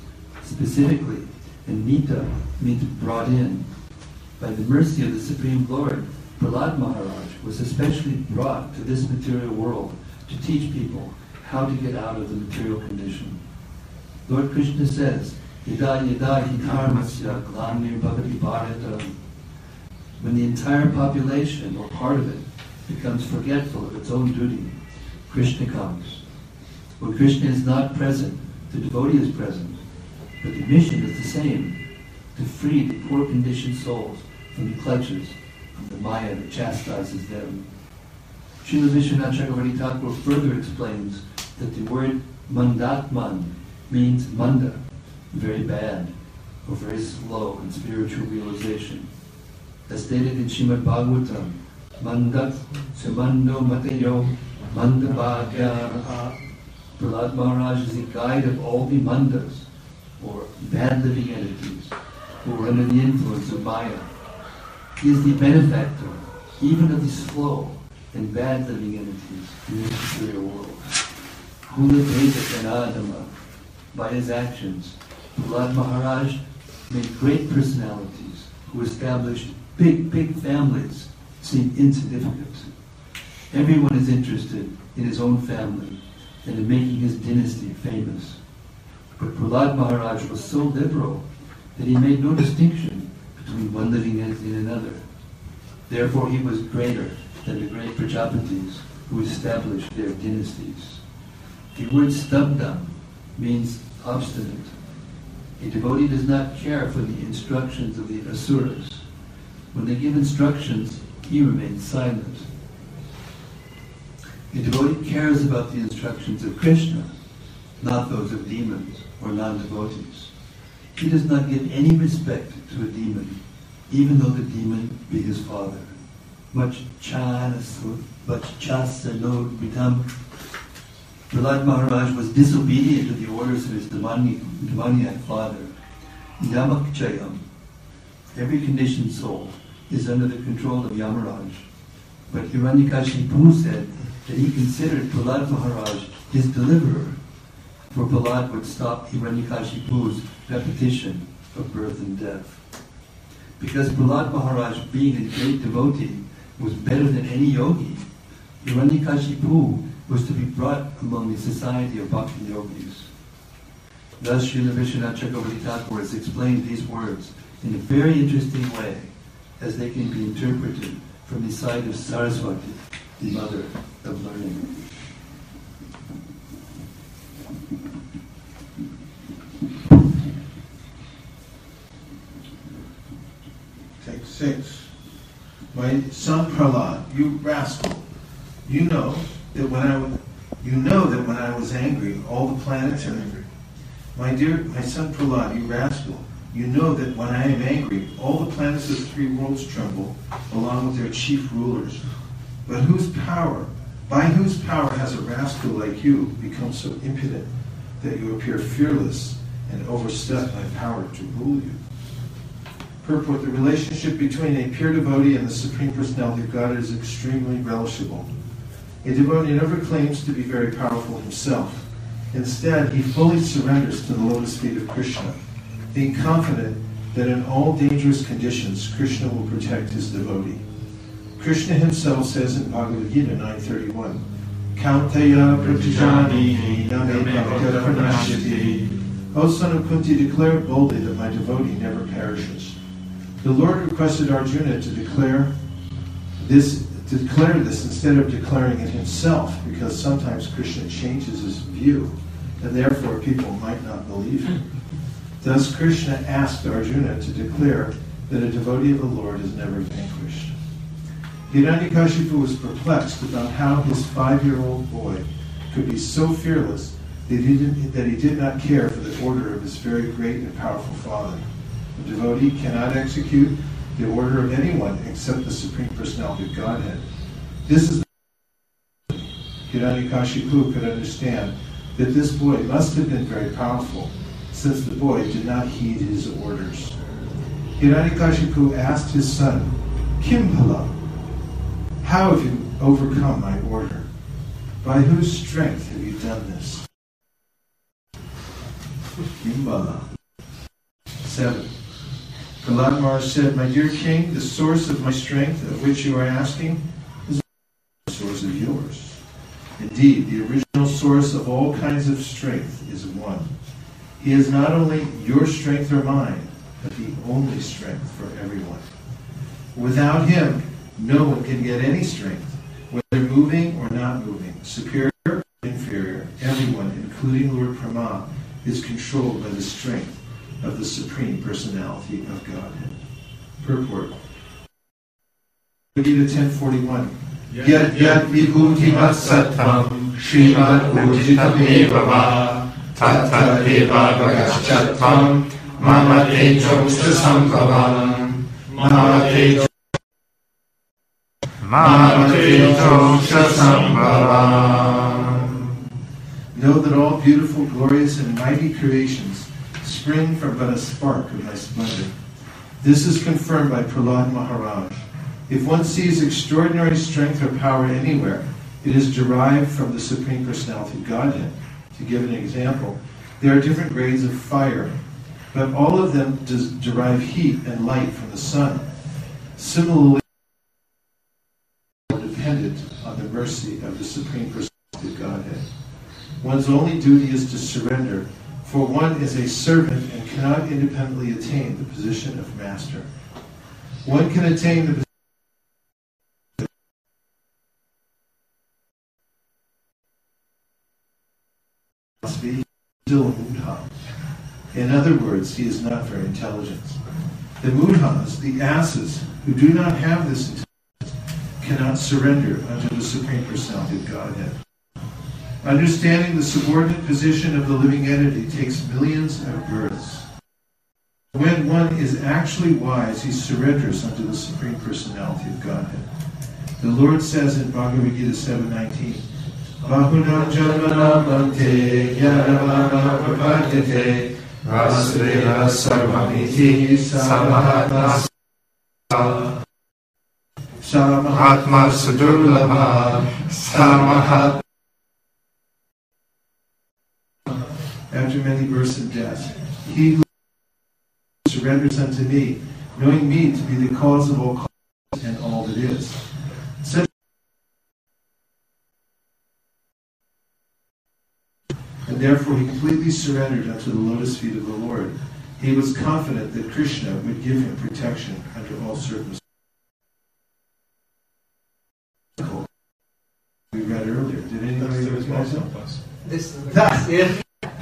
specifically, and Nita means brought in. By the mercy of the Supreme Lord, Prahlad Maharaj was especially brought to this material world to teach people how to get out of the material condition. Lord Krishna says, Yada yada hi dharmasya glanir bhavati bharata. When the entire population, or part of it, becomes forgetful of its own duty, Krishna comes. When Krishna is not present, the devotee is present, but the mission is the same, to free the poor conditioned souls from the clutches of the Maya that chastises them. Srila Vishwanath Chakravarti Thakur further explains that the word mandatman means manda, very bad, or very slow in spiritual realization. As stated in Srimad Bhagavatam, mandat samando mateyo mandabhagya. Prahlad Maharaj is the guide of all the mandas, or bad living entities, who are under the influence of Maya. He is the benefactor, even of the slow and bad living entities in the material world. Hula Veda Ganadama, by his actions, Prahlad Maharaj made great personalities who established big, big families seem insignificant. Everyone is interested in his own family and in making his dynasty famous. But Prahlad Maharaj was so liberal that he made no distinction between one living entity and another. Therefore he was greater than the great Prajapatis who established their dynasties. The word stabdam means obstinate. A devotee does not care for the instructions of the asuras. When they give instructions, he remains silent. A devotee cares about the instructions of Krishna, not those of demons or non-devotees. He does not give any respect to a demon, even though the demon be his father. Much chanasu, much chasano vidam. Prahlad Maharaj was disobedient to the orders of his demoniac, demoniac father. Yamakchayam. Every conditioned soul is under the control of Yamaraj. But Hiranyakashipu said that he considered Prahlad Maharaj his deliverer, for Prahlad would stop Hiranyakashipu's repetition of birth and death. Because Prahlad Maharaj, being a great devotee, was better than any yogi, Hiranyakashipu was to be brought among the society of bhakti yogis. Thus Srila Vishwanath Chakravarti Thakur has explained these words in a very interesting way, as they can be interpreted from the side of Saraswati, the mother of learning.
Take six. My son Prahlad, you rascal, you know that when I was, you know that when I was angry, all the planets are angry. My dear, my son Prahlad, you rascal, you know that when I am angry, all the planets of the three worlds tremble, along with their chief rulers. But whose power, by whose power has a rascal like you become so impudent that you appear fearless and overstep my power to rule you? Purport: the relationship between a pure devotee and the Supreme Personality of God is extremely relishable. A devotee never claims to be very powerful himself. Instead, he fully surrenders to the lotus feet of Krishna, being confident that in all dangerous conditions, Krishna will protect his devotee. Krishna himself says in Bhagavad Gita nine thirty-one, Kauntaya pratijani name bhaktya pranashyati. O son of Kunti, declare boldly that my devotee never perishes. The Lord requested Arjuna to declare this to declare this instead of declaring it himself, because sometimes Krishna changes his view, and therefore people might not believe him. Thus Krishna asked Arjuna to declare that a devotee of the Lord is never vanquished. Hiranyakashipu was perplexed about how his five-year-old boy could be so fearless that he, did, that he did not care for the order of his very great and powerful father. A devotee cannot execute the order of anyone except the Supreme Personality of Godhead. This is Hiranyakashipu could understand that this boy must have been very powerful, since the boy did not heed his orders. Hiranyakashipu asked his son, Kimpala, how have you overcome my order? By whose strength have you done this? Kimpala. seven. Prahlad Maharaj said, "My dear king, the source of my strength, of which you are asking, is the source of yours. Indeed, the original source of all kinds of strength is one. He is not only your strength or mine, but the only strength for everyone. Without him, no one can get any strength, whether moving or not moving, superior or inferior. Everyone, including Lord Brahma, is controlled by the strength of the Supreme Personality of Godhead." Purport. Gita ten forty-one. Yad yad vibhuti vat sattvam shrimat ujitam eva va tatta eva bhagaschatvam mama tejam sambhavam mama tejam
Mama tejam sambhavam.
Know that all beautiful, glorious, and mighty creations spring from but a spark of thy splendor. This is confirmed by Prahlad Maharaj. If one sees extraordinary strength or power anywhere, it is derived from the Supreme Personality of Godhead. To give an example, there are different grades of fire, but all of them does derive heat and light from the sun. Similarly, dependent on the mercy of the Supreme Personality of Godhead. One's only duty is to surrender, for one is a servant and cannot independently attain the position of master. One can attain the position of still a mudha. In other words, he is not very intelligent. The mudhas, the asses, who do not have this intelligence, cannot surrender unto the Supreme Personality of Godhead. Understanding the subordinate position of the living entity takes millions of births. When one is actually wise, he surrenders unto the Supreme Personality of Godhead. The Lord says in Bhagavad Gita seven nineteen, Bahunam janmanam bhante jnanavama prapadyate vasudeva sarvamiti samahatma
Mahatma sudurlabha samahat.
After many births and deaths, he who surrenders unto me, knowing me to be the cause of all causes and all that is. Such and therefore he completely surrendered unto the lotus feet of the Lord. He was confident that Krishna would give him protection under all circumstances. We read earlier. Did anybody read this?
This
That.
yeah.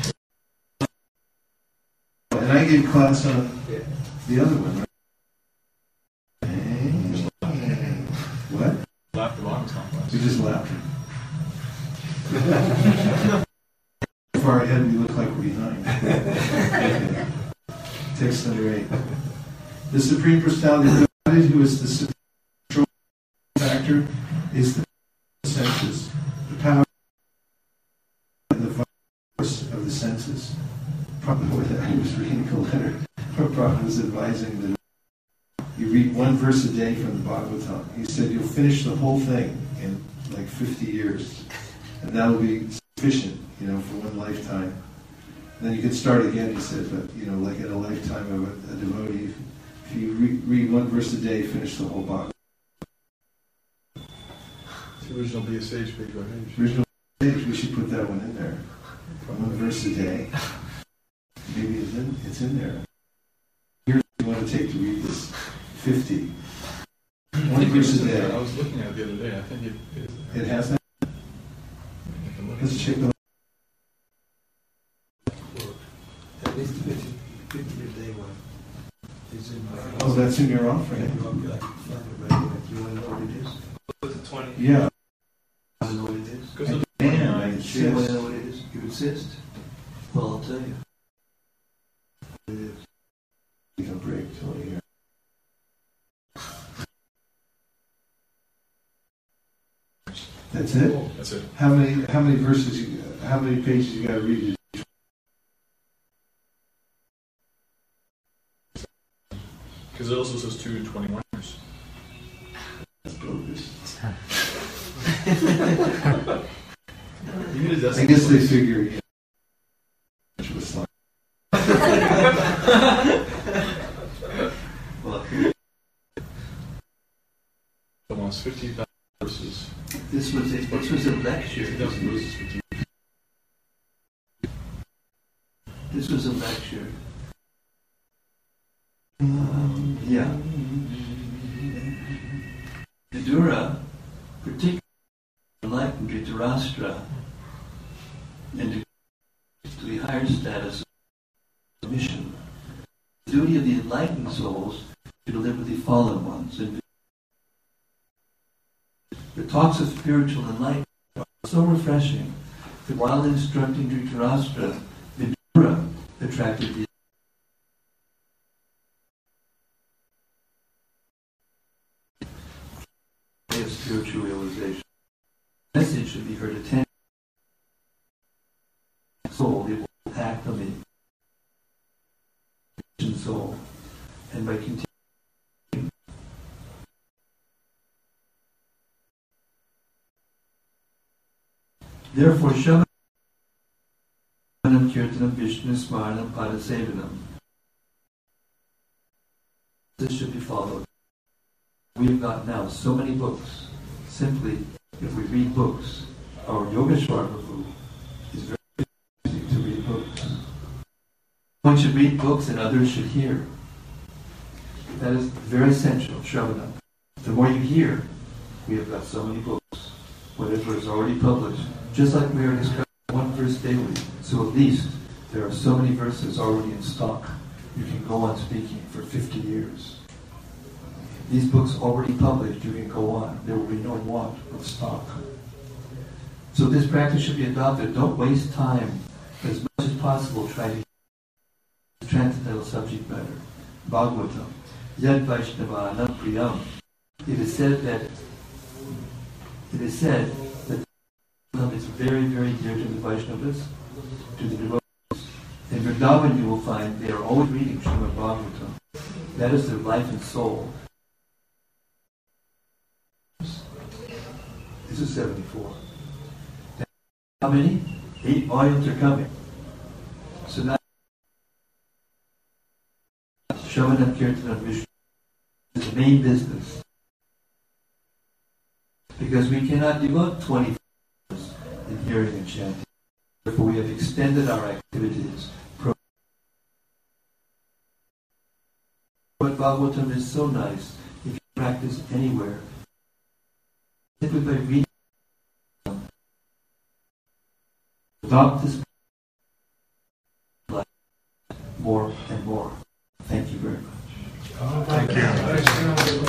And I gave class on the other one, right? What?
Laugh the bottom class.
We just laughed. Far ahead, we look like we're behind. Text number eight. The Supreme Personality of God, who is the supreme control factor, is the senses, the power and the force of the senses. Probably I was reading a letter where Prabhupada was advising that you read one verse a day from the Bhagavatam. He said you'll finish the whole thing in like fifty years, and that'll be sufficient, you know, for one lifetime. And then you could start again, he said, but you know, like in a lifetime of a, a devotee, if you re- read one verse a day, finish the whole Bhagavatam.
The original B S H page by page.
Original page, we should put that one in there. One verse a day. Maybe it's in, it's in there. Here's what you want to take to read this. fifty. One verse a day.
I was looking at it the other day. I think it is.
It has that? Let's check the...
At least fifty, fifty a day one. It's in my
Oh, that's in your offering.
You want to know what it is?
Was it twenty?
Yeah.
You want to know what it is?
Goes
I
to
can, I
Do you want to
insist.
know what it is? You insist? Well, I'll tell you. What it is.
You can break till you hear. That's it?
That's it.
How many how many verses you how many pages you gotta read?
Because it also says two twenty-one-ers.
That's bogus.
You need a
I
decimal
guess they
place.
figure you know, was like
almost fifteen thousand verses.
This was a, this was a lecture.
fifteen thousand verses, fifteen.
This was a lecture. Um, yeah. Vidura, particularly enlightened Dhritarashtra, and to the higher status of mission. The duty of the enlightened souls to deliver the fallen ones. And the talks of spiritual enlightenment are so refreshing that while instructing Dhritarashtra, Vidura attracted the way of spiritual realization. The message should be heard attentively. Soul, it will act on the soul, and by continuing. Therefore, Shavanam Kirtanam Vishnu Smaranam Padasevanam. This should be followed. We have got now so many books. Simply, if we read books, our Yogeshwar Prabhu is very easy to read books. One should read books and others should hear. That is very essential, Shravanam. The more you hear, we have got so many books. Whatever is already published, just like we are discussing one verse daily, so at least there are so many verses already in stock. You can go on speaking for fifty years. These books already published, you can go on. There will be no want of stock. So this practice should be adopted. Don't waste time. As much as possible, try to transcendental subject matter. Bhagavatam. Yad Vaishnava Anam Priyam. It is said that it is said that Bhagavatam is very, very dear to the Vaishnavas, to the devotees. In Vrindavan you will find they are always reading Srimad Bhagavatam. That is their life and soul. This is seventy-four. How many? Eight volumes are coming. So now Shravanam Kirtanam Vishnu is the main business. Because we cannot devote twenty hours in hearing and chanting. Therefore we have extended our activities. But Bhagavatam is so nice if you practice anywhere. Simply by reading, adopt this life more and more. Thank you very much.
Oh, thank you.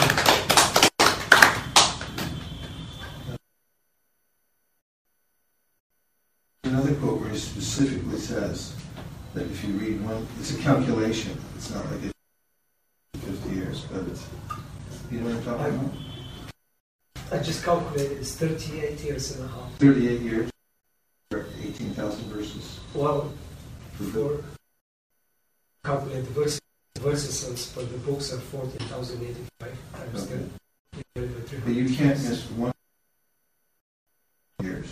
Another quote where he specifically says that if you read one, it's a calculation. It's not like it's fifty years, but it's, you know what I'm talking about?
I just calculated it's thirty-eight years and a half.
thirty-eight years, eighteen thousand verses.
Well, for calculate the verses, the verses for the books are fourteen thousand eighty-five times
Okay.
ten.
But you can't miss one years.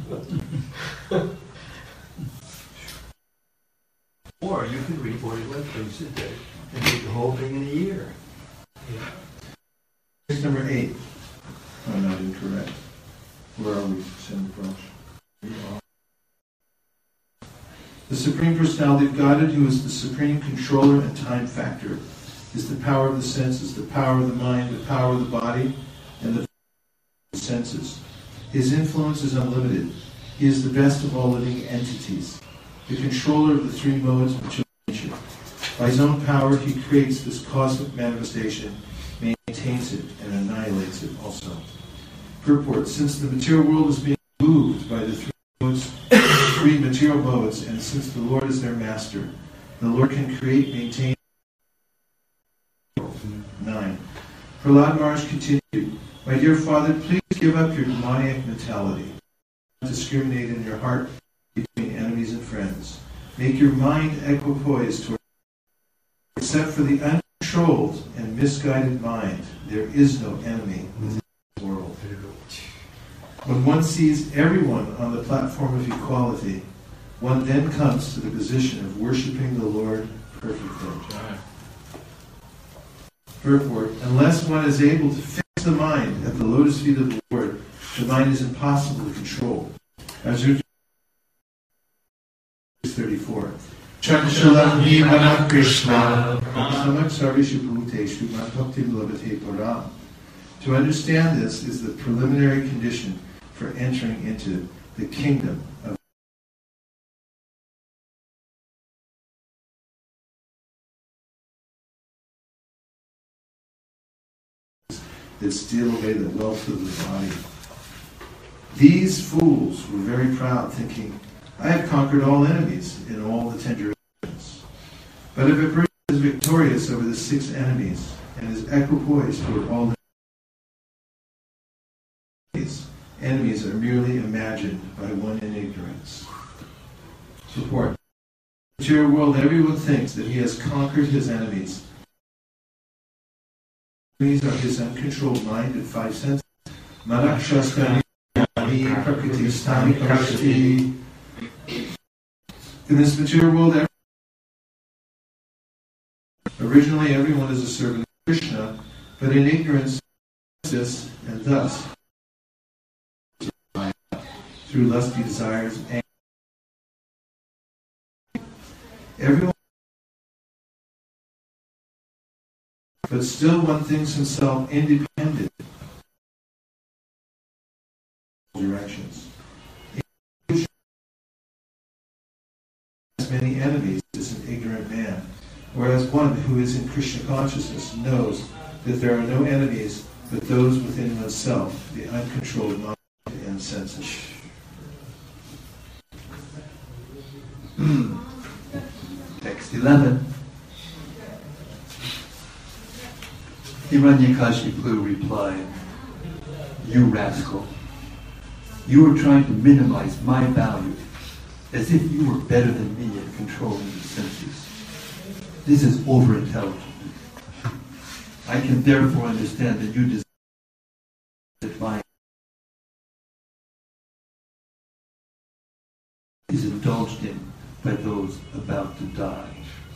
Or you can read forty lectures a day and read the whole thing in a year.
Yeah.
Here's number eight. Oh, not incorrect. Where are we? Send brush. The Supreme Personality of Godhead, who is the supreme controller and time factor, is the power of the senses, the power of the mind, the power of the body, and the power of the senses. His influence is unlimited. He is the best of all living entities, the controller of the three modes of material nature. By his own power, he creates this cosmic manifestation, maintains it, and annihilates it also. Purport: since the material world is being moved by the three modes, three material modes, and since the Lord is their master, the Lord can create, maintain. Nine. Prahlad Maharaj continued, my dear Father, please give up your demoniac mentality. Discriminate in your heart between enemies and friends. Make your mind equipoised toward. Except for the uncontrolled and misguided mind, there is no enemy within the world. When one sees everyone on the platform of equality, one then comes to the position of worshiping the Lord perfectly. Purport: unless one is able to fix the mind at the lotus feet of the Lord, the mind is impossible to control. As thirty-four.
Chakshulam hi mana Krishna.
Samak sarvishu bhuteshu madbhakti labhate param. To understand this is the preliminary condition for entering into the kingdom of that steal away the wealth of the body. These fools were very proud, thinking, I have conquered all enemies in all the ten jurisdictions. But if a person is victorious over the six enemies and is equipoised toward all enemies, enemies are merely imagined by one in ignorance. Support. In the material world, everyone thinks that he has conquered his enemies. Enemies are his uncontrolled mind and five senses. Manakshastani prakriti stani karshati. In this material world, originally everyone is a servant of Krishna, but in ignorance, this and thus, through lusty desires, and everyone, but still one thinks himself independent of directions. Many enemies is an ignorant man, whereas one who is in Krishna consciousness knows that there are no enemies but those within oneself, the uncontrolled mind and senses.
Text eleven. Hiranyakashipu replied, You rascal, you are trying to minimize my value as if you were better than me at controlling the senses. This is over-intelligent. I can therefore understand that you desire that my is indulged in by those about to die.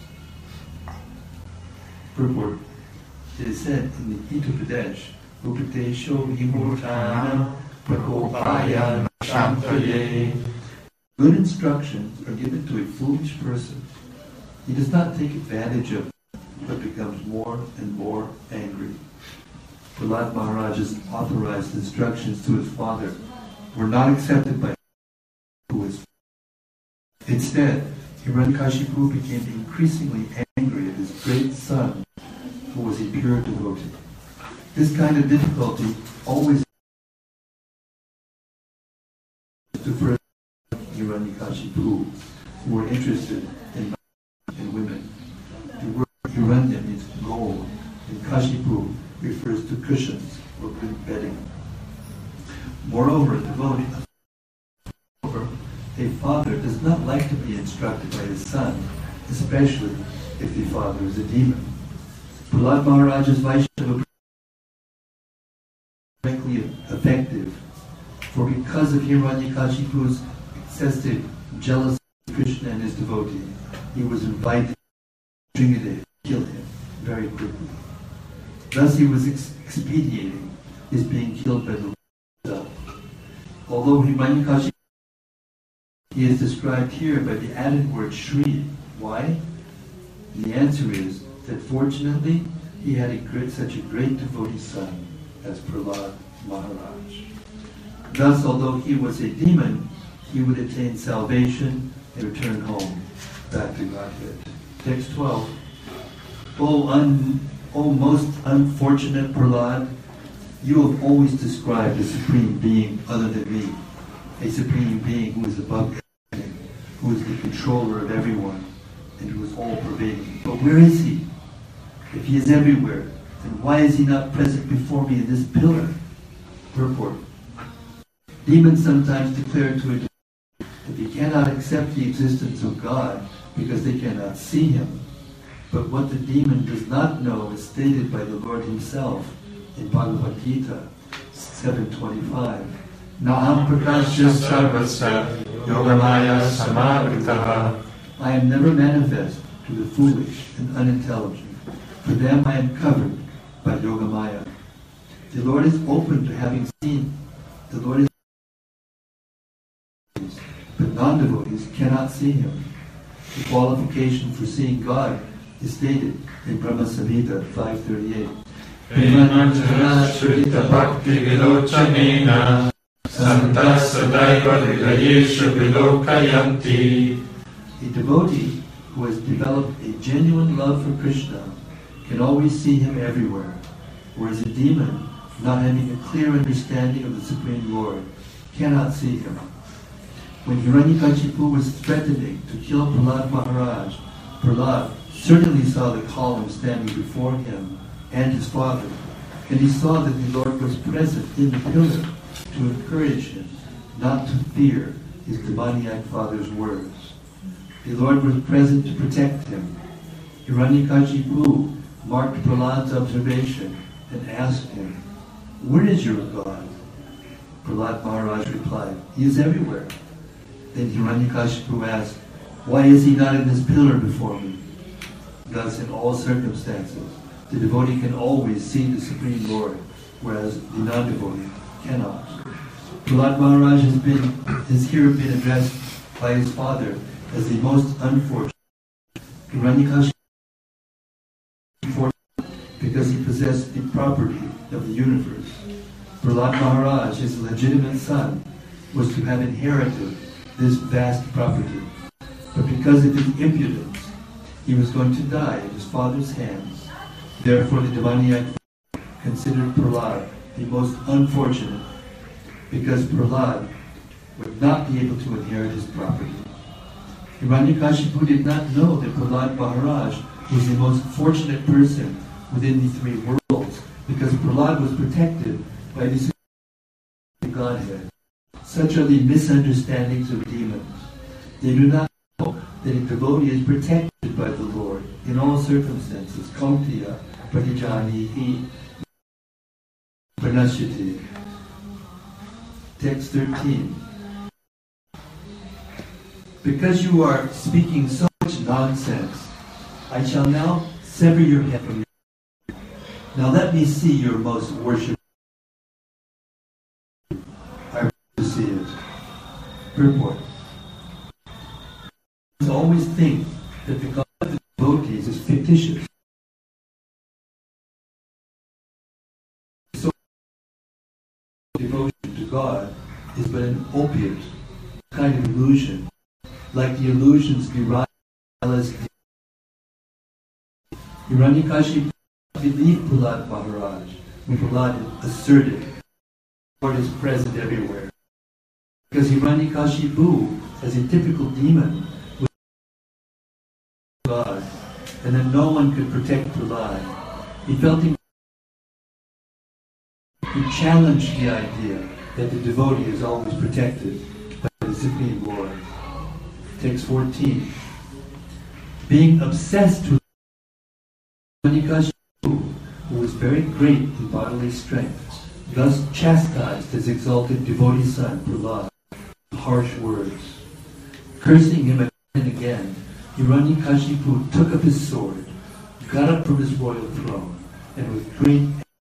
Purport. It is said in the Hitopadesh, Upatesho Vimurtana Prakopaya Shampaye. Good instructions are given to a foolish person. He does not take advantage of them, but becomes more and more angry. Prahlad Maharaj's authorized instructions to his father were not accepted by who was. Instead, Hiranyakashipu became increasingly angry at his great son, who was a pure devotee. This kind of difficulty always to further Hiranyakashipu, who were interested in, in women. The word Hiranya means gold, and Kashipu refers to cushions or good bedding. Moreover, devotee, a father does not like to be instructed by his son, especially if the father is a demon. Prahlad Maharaj's Vaishnava directly effective, for because of Hiranyakashipu's excessive jealousy of Krishna and his devotee, he was invited to Sringadev to kill him very quickly. Thus he was ex- expediting his being killed by the Lord himself. Although Hiranyakashipu he is described here by the added word Shri. Why? The answer is that fortunately he had a great, such a great devotee son as Prahlad Maharaj. Thus, although he was a demon, he would attain salvation and return home, back to Godhead. Text twelve. O, un, o most unfortunate Prahlad, you have always described a supreme being other than me, a supreme being who is above everything, who is the controller of everyone, and who is all-pervading. But where is he? If he is everywhere, then why is he not present before me in this pillar? Purport. Demons sometimes declare to a that they cannot accept the existence of God because they cannot see him. But what the demon does not know is stated by the Lord himself in Bhagavad Gita seven twenty-five. Naham prakashya sarvasya yogamaya samaritaha. I am never manifest to the foolish and unintelligent. For them I am covered by Yogamaya. The Lord is open to having seen. The Lord is but non-devotees cannot see him. The qualification for seeing God is stated in Brahma Samhita five thirty-eight.
Vimanjana bhakti vilochanena santas sadaiva hridayeshu vilokayanti.
A devotee who has developed a genuine love for Krishna can always see him everywhere, whereas a demon, not having a clear understanding of the Supreme Lord, cannot see him. When Hiranyakashipu was threatening to kill Prahlad Maharaj, Prahlad certainly saw the column standing before him and his father, and he saw that the Lord was present in the pillar to encourage him not to fear his demoniac father's words. The Lord was present to protect him. Hiranyakashipu marked Prahlad's observation and asked him, "Where is your God?" Prahlad Maharaj replied, "He is everywhere." Then Hiranyakashipu asked, "Why is he not in this pillar before me?" Thus, in all circumstances, the devotee can always see the Supreme Lord, whereas the non-devotee cannot. Prahlad Maharaj has been has here been addressed by his father as the most unfortunate. Hiranyakashipu because he possessed the property of the universe. Prahlad Maharaj, his legitimate son, was to have inherited this vast property. But because of his impudence, he was going to die at his father's hands. Therefore the demoniac considered Prahlad the most unfortunate, because Prahlad would not be able to inherit his property. Hiranyakashipu did not know that Prahlad Maharaj was the most fortunate person within the three worlds, because Prahlad was protected by the Godhead. Such are the misunderstandings of demons. They do not know that a devotee is protected by the Lord in all circumstances. Kaunteya pratijanihi pranashyati. Text thirteen. Because you are speaking so much nonsense, I shall now sever your head from you. Now let me see your most worship. I want to see it. Purport. I always think that the God of the devotees is fictitious. So devotion to God is but an opiate kind of illusion, like the illusions derived from L S D. Hiranyakashipu believed Prahlad Maharaj when Prahlad asserted the Lord is present everywhere. Because Hiranyakashipu, as a typical demon, was God, and that no one could protect Prahlad. He felt him. He challenged the idea that the devotee is always protected by the Supreme Lord. Text fourteen. Being obsessed with Hiranyakashipu, who was very great in bodily strength, thus chastised his exalted devotee son Prahlad with harsh words. Cursing him again and again, Hiranyakashipu took up his sword, got up from his royal throne, and with great anger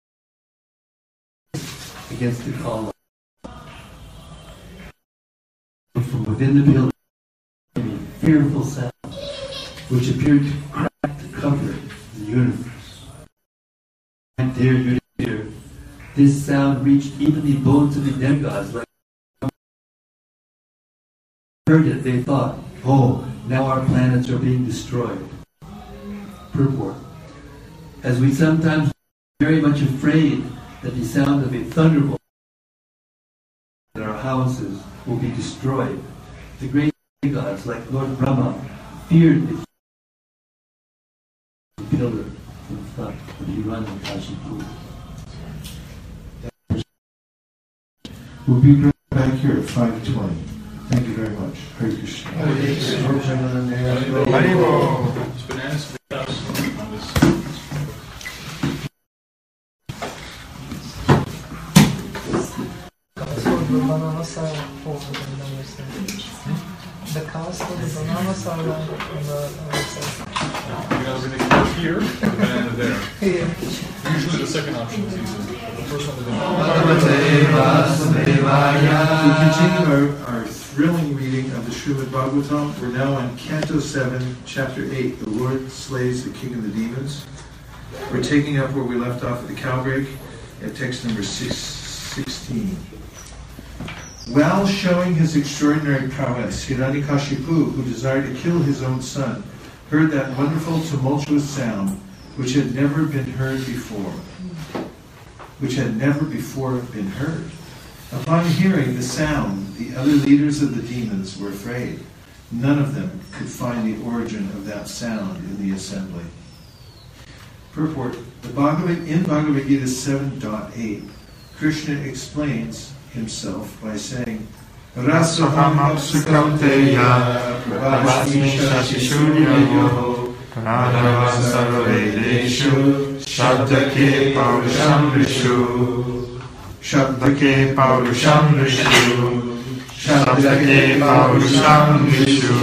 against the column from within the building, a fearful sound which appeared to crack the cover of the universe. And dear, dear, dear, this sound reached even the bones of the demigods. Like heard it, they thought, "Oh, now our planets are being destroyed." Purport. As we sometimes are very much afraid that the sound of a thunderbolt in our houses will be destroyed, the great gods like Lord Brahma feared the pillar in front of Hiranyakashipu.
We'll be right back here at five twenty. Thank you very much. Hare Krishna.
Haribo. It's bananas for us on this.
The bananas are full of the The cows for the bananas are on the website.
You know, we're going to go here and banana there.
Yeah.
Usually the second option is easier. first one.
We continue our, our thrilling reading of the Srimad Bhagavatam. We're now on Canto seven, Chapter eight, The Lord Slays the King of the Demons. We're taking up where we left off at the cow break at text number six sixteen. While showing his extraordinary prowess, Hiranyakashipu, who desired to kill his own son, heard that wonderful tumultuous sound which had never been heard before. Which had never before been heard. Upon hearing the sound, the other leaders of the demons were afraid. None of them could find the origin of that sound in the assembly. Purport. The Bhagavad, in Bhagavad Gita seven point eight, Krishna explains himself by saying, Rasaham apsukauteya prabhasmi shashishuryayo pranava sarvedeshu shabdake paurusham rishu shabdake paurusham rishu shabdake paurusham rishu.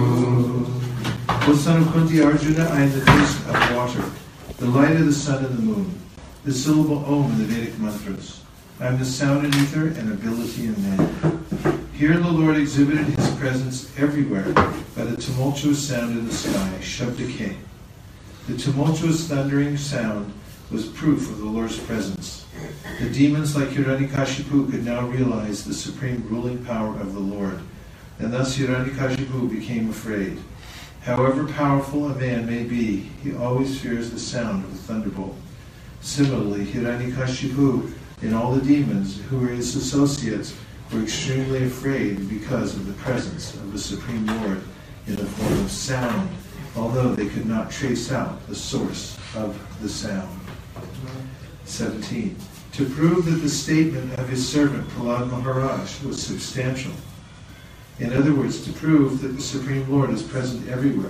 O son of Kunti Arjuna, I am the face of water, the light of the sun and the moon, the syllable Om in the Vedic mantras. I am the sound in ether and ability in man. Here the Lord exhibited his presence everywhere by the tumultuous sound in the sky, Shabdake. The tumultuous thundering sound was proof of the Lord's presence. The demons like Hiranyakashipu could now realize the supreme ruling power of the Lord, and thus Hiranyakashipu became afraid. However powerful a man may be, he always fears the sound of a thunderbolt. Similarly, Hiranyakashipu and all the demons who were his associates were extremely afraid because of the presence of the Supreme Lord in the form of sound, although they could not trace out the source of the sound. seventeen. To prove that the statement of his servant Prahlad Maharaj was substantial. In other words, to prove that the Supreme Lord is present everywhere,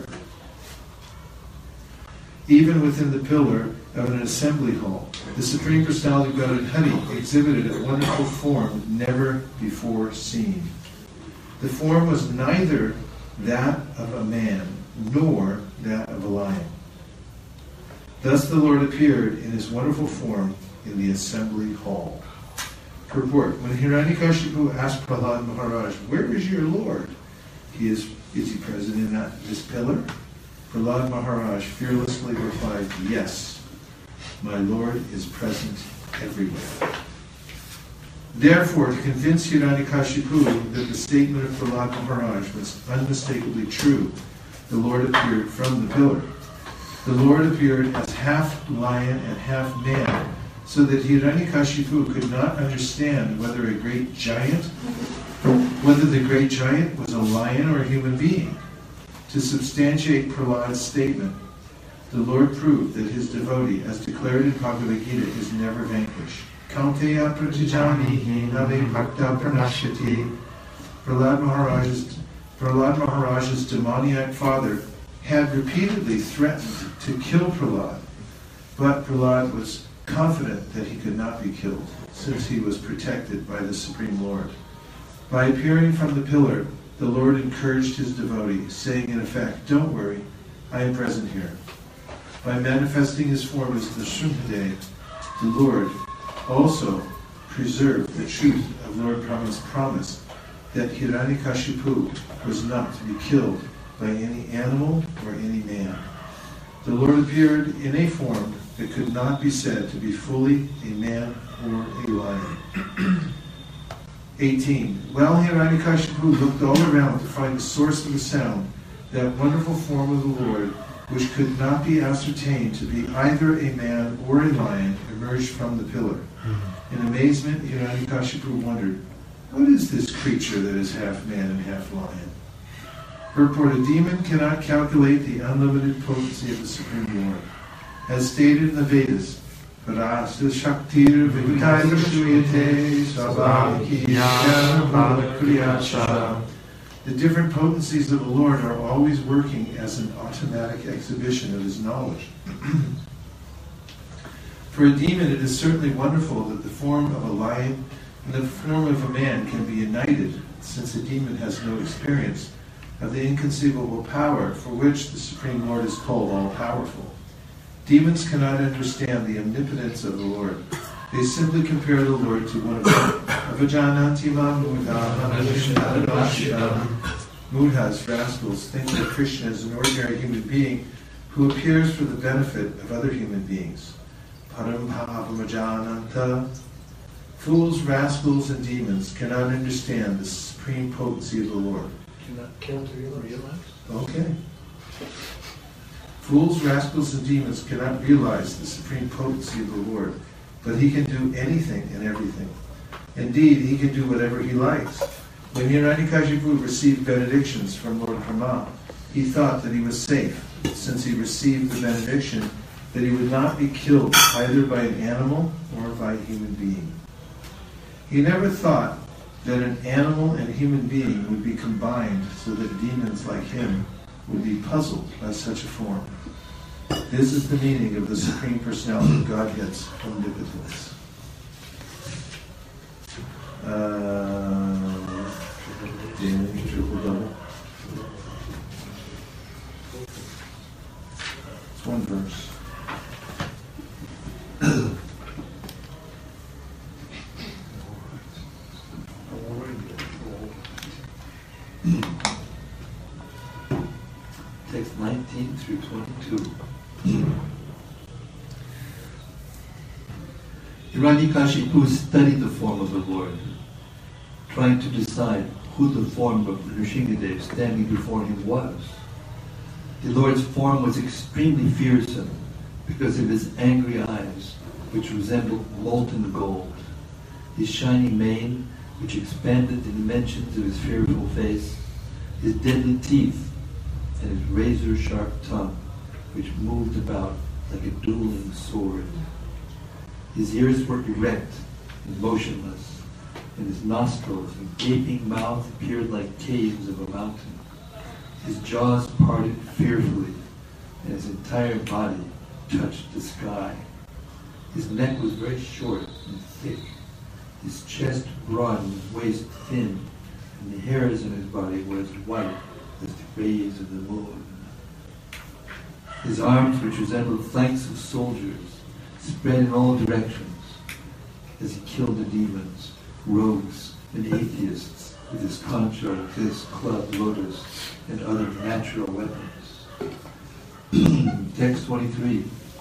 even within the pillar of an assembly hall. The Supreme Personality of Godhead Hari exhibited a wonderful form never before seen. The form was neither that of a man nor that of a lion. Thus the Lord appeared in his wonderful form in the assembly hall. Purport. When Hiranyakashipu asked Prahlad Maharaj, "Where is your Lord? He is, is he present in that, this pillar?" Prahlad Maharaj fearlessly replied, "Yes, my Lord is present everywhere." Therefore, to convince Hiranyakashipu that the statement of Prahlad Maharaj was unmistakably true, the Lord appeared from the pillar. The Lord appeared as half lion and half man, so that Hiranyakashipu could not understand whether a great giant, whether the great giant was a lion or a human being. To substantiate Prahlad's statement, the Lord proved that his devotee, as declared in Bhagavad Gita, is never vanquished. Kaunteya pratijanihi nave bhakta pranashyati. Prahlad Maharaj's, Prahlad Maharaj's demoniac father had repeatedly threatened to kill Prahlad, but Prahlad was confident that he could not be killed, since he was protected by the Supreme Lord. By appearing from the pillar, the Lord encouraged his devotee, saying in effect, "Don't worry, I am present here." By manifesting his form as the Shrimpade, the Lord also preserved the truth of Lord Brahma's promise that Hiranyakashipu was not to be killed by any animal or any man. The Lord appeared in a form that could not be said to be fully a man or a lion. eighteen. While Hiranyakashipu looked all around to find the source of the sound, that wonderful form of the Lord, which could not be ascertained to be either a man or a lion, emerged from the pillar. In amazement, Hiranyakashipu wondered, "What is this creature that is half man and half lion?" Purport: a demon cannot calculate the unlimited potency of the Supreme Lord. As stated in the Vedas, Parasa Shaktir Vivitai Vishuyate Sabhakiya. The different potencies of the Lord are always working as an automatic exhibition of his knowledge. For a demon, it is certainly wonderful that the form of a lion and the form of a man can be united, since a demon has no experience of the inconceivable power for which the Supreme Lord is called all-powerful. Demons cannot understand the omnipotence of the Lord. They simply compare the Lord to one of them. Avajananti ma mudha. Mudhas, rascals, think that Krishna is an ordinary human being who appears for the benefit of other human beings. Parambhavajananta. Fools, rascals, and demons cannot understand the supreme potency of the Lord.
Cannot can't realize.
Okay. Fools, rascals, and demons cannot realize the supreme potency of the Lord, but he can do anything and everything. Indeed, he can do whatever he likes. When Hiranyakashipu received benedictions from Lord Brahma, he thought that he was safe, since he received the benediction that he would not be killed either by an animal or by a human being. He never thought that an animal and human being would be combined so that demons like him would be puzzled by such a form. This is the meaning of the Supreme Personality of Godhead's omnipotence. Uh, triple double. It's one verse.
Text nineteen through twenty-two. Hiranyakashipu studied the form of the Lord, trying to decide who the form of Nrsimhadev standing before him was. The Lord's form was extremely fearsome because of his angry eyes, which resembled molten gold, his shining mane, which expanded the dimensions of his fearful face, his deadly teeth, and his razor-sharp tongue, which moved about like a dueling sword. His ears were erect and motionless, and his nostrils and gaping mouth appeared like caves of a mountain. His jaws parted fearfully, and his entire body touched the sky. His neck was very short and thick, his chest broad and his waist thin, and the hairs on his body were as white as the rays of the moon. His arms, which resembled flanks of soldiers, spread in all directions as he killed the demons, rogues, and atheists with his concho, his club, lotus, and other natural weapons. Text twenty-three.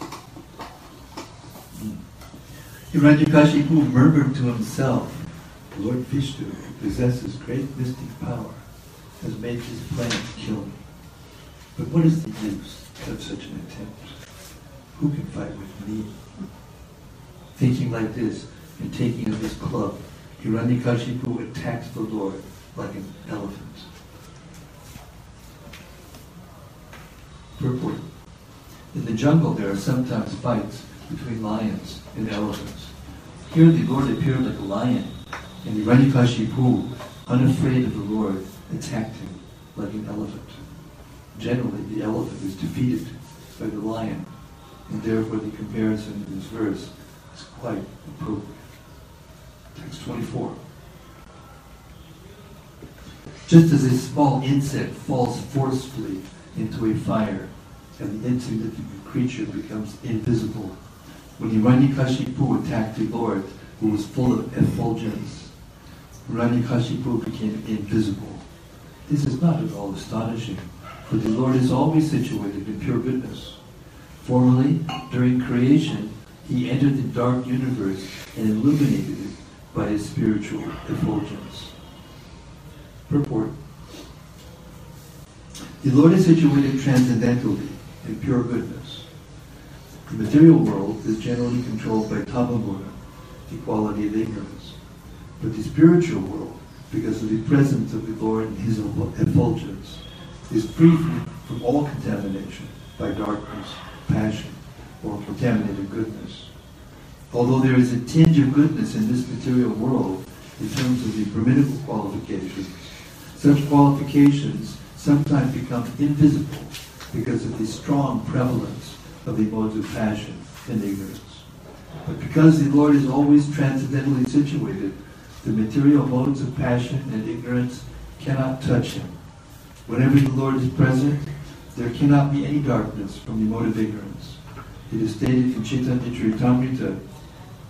Hiranyakashipu murmured to himself, Lord Vishnu, who possesses great mystic power, has made his plan to kill me. But what is the use of such an attempt? Who can fight with me? Thinking like this, and taking up his club, Hiranyakashipu attacks the Lord like an elephant. Purport. In the jungle there are sometimes fights between lions and elephants. Here the Lord appeared like a lion, and Hiranyakashipu, unafraid of the Lord, attacked him like an elephant. Generally, the elephant is defeated by the lion, and therefore the comparison in this verse is quite appropriate. Text twenty-four. Just as a small insect falls forcefully into a fire, and the insignificant creature becomes invisible, when Hiranyakashipu attacked the Lord, who was full of effulgence, Hiranyakashipu became invisible. This is not at all astonishing, for the Lord is always situated in pure goodness. Formerly, during creation, he entered the dark universe and illuminated it by his spiritual effulgence. Purport. The Lord is situated transcendentally in pure goodness. The material world is generally controlled by tamaguna, the quality of ignorance. But the spiritual world, because of the presence of the Lord and his effulgence, is free from, from all contamination by darkness, passion, or contaminated goodness. Although there is a tinge of goodness in this material world in terms of the brahminical qualifications, such qualifications sometimes become invisible because of the strong prevalence of the modes of passion and ignorance. But because the Lord is always transcendently situated, the material modes of passion and ignorance cannot touch him. Whenever the Lord is present, there cannot be any darkness from the mode of ignorance. It is stated in Chaitanya Charitamrita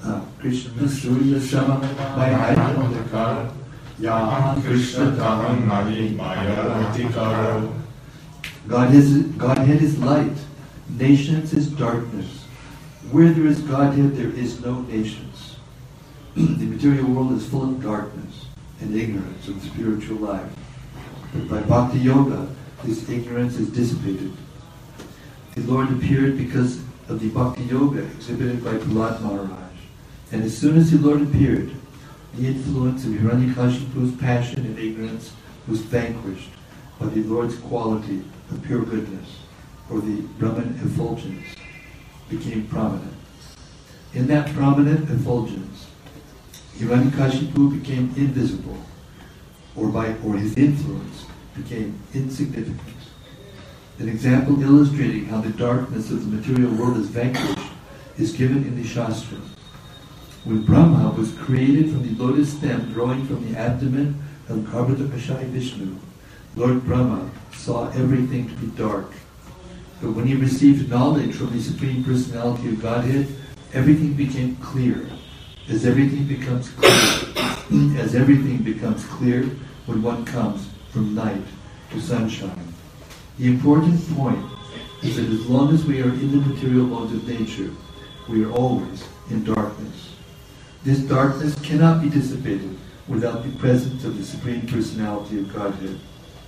uh, Krishna Surya Sama Maya
Yahan Krishna Tanam Nagi Maya Atikaro.
Godhead is, Godhead is light, nations is darkness. Where there is Godhead, there is no nations. The material world is full of darkness and ignorance of the spiritual life. But by Bhakti Yoga, this ignorance is dissipated. The Lord appeared because of the Bhakti Yoga exhibited by Prahlad Maharaj. And as soon as the Lord appeared, the influence of Hiranyakashipu's passion and ignorance was vanquished by the Lord's quality of pure goodness, or the Brahman effulgence, became prominent. In that prominent effulgence, Hiranyakashipu became invisible, or by or his influence became insignificant. An example illustrating how the darkness of the material world is vanquished is given in the Shastra. When Brahma was created from the lotus stem growing from the abdomen of Garbhodakashayi Vishnu, Lord Brahma saw everything to be dark. But when he received knowledge from the Supreme Personality of Godhead, everything became clear. As everything becomes clear, as everything becomes clear when one comes from night to sunshine. The important point is that as long as we are in the material modes of nature, we are always in darkness. This darkness cannot be dissipated without the presence of the Supreme Personality of Godhead,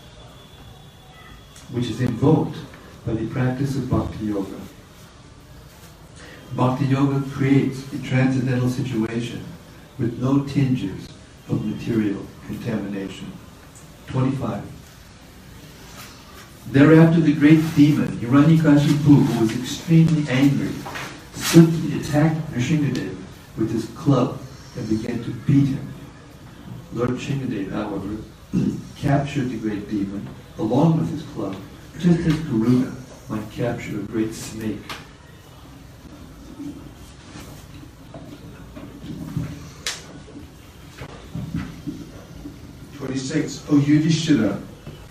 which is invoked by the practice of Bhakti Yoga. Bhakti Yoga creates a transcendental situation with no tinges of material contamination. twenty-five. Thereafter the great demon, Hiranyakashipu, who was extremely angry, swiftly attacked Nrsingadev with his club and began to beat him. Lord Nrsingadev, however, captured the great demon along with his club, just as Garuda might capture a great snake.
twenty-six. O Yudhishthira,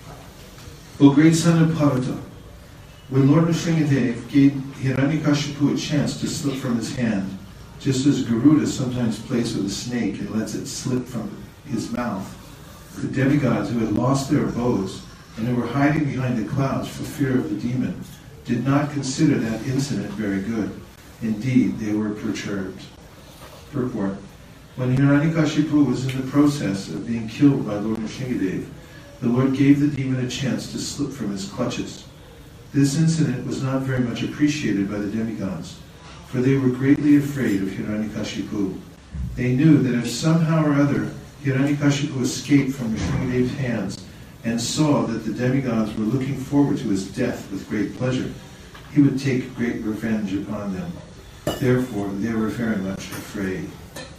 O great son of Bharata, when Lord Nrsingadev gave Hiranyakashipu a chance to slip from his hand, just as Garuda sometimes plays with a snake and lets it slip from his mouth, the demigods who had lost their bows and who were hiding behind the clouds for fear of the demon did not consider that incident very good. Indeed, they were perturbed. Purport. When Hiranyakashipu was in the process of being killed by Lord Nrsingadev, the Lord gave the demon a chance to slip from his clutches. This incident was not very much appreciated by the demigods, for they were greatly afraid of Hiranyakashipu. They knew that if somehow or other Hiranyakashipu escaped from Nrsingadev's hands and saw that the demigods were looking forward to his death with great pleasure, he would take great revenge upon them. Therefore, they were very much afraid.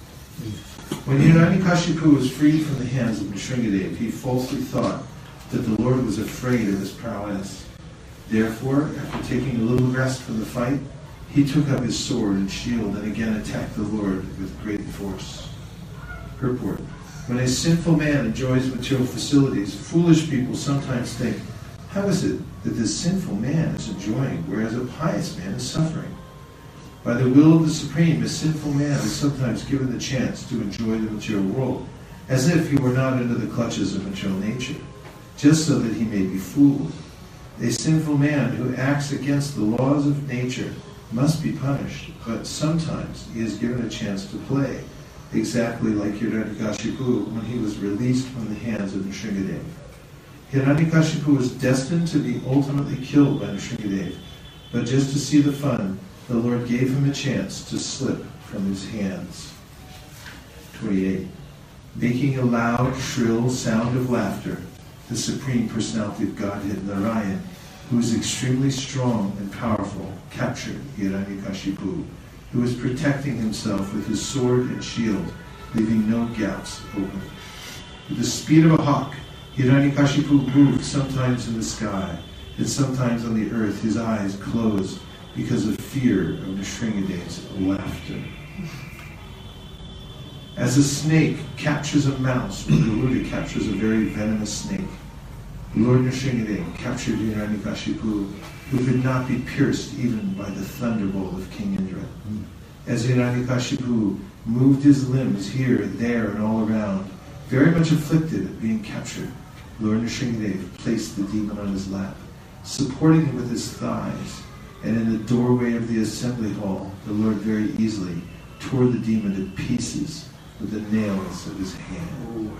When Hiranyakashipu was freed from the hands of Nrsingadev, he falsely thought that the Lord was afraid of his prowess. Therefore, after taking a little rest from the fight, he took up his sword and shield and again attacked the Lord with great force. Purport. When a sinful man enjoys material facilities, foolish people sometimes think, how is it that this sinful man is enjoying, whereas a pious man is suffering? By the will of the Supreme, a sinful man is sometimes given the chance to enjoy the material world, as if he were not under the clutches of material nature, just so that he may be fooled. A sinful man who acts against the laws of nature must be punished, but sometimes he is given a chance to play, exactly like Hiranyakashipu when he was released from the hands of Nrsingadev. Hiranyakashipu was destined to be ultimately killed by Nrsingadev, but just to see the fun, the Lord gave him a chance to slip from his hands. twenty-eight. Making a loud, shrill sound of laughter, the Supreme Personality of Godhead, Narayan, who is extremely strong and powerful, captured Hiranyakashipu, who was protecting himself with his sword and shield, leaving no gaps open. With the speed of a hawk, Hiranyakashipu moved sometimes in the sky, and sometimes on the earth, his eyes closed because of fear of Nrsingadev's laughter. As a snake captures a mouse, when Garuda captures a very venomous snake, Lord Nrsingadev captured Hiranyakashipu, who could not be pierced even by the thunderbolt of King Indra. as Hiranyakashipu moved his limbs here, there, and all around, very much afflicted at being captured, Lord Nrsingadev placed the demon on his lap, supporting him with his thighs, and in the doorway of the assembly hall, the Lord very easily tore the demon to pieces with the nails of his hand.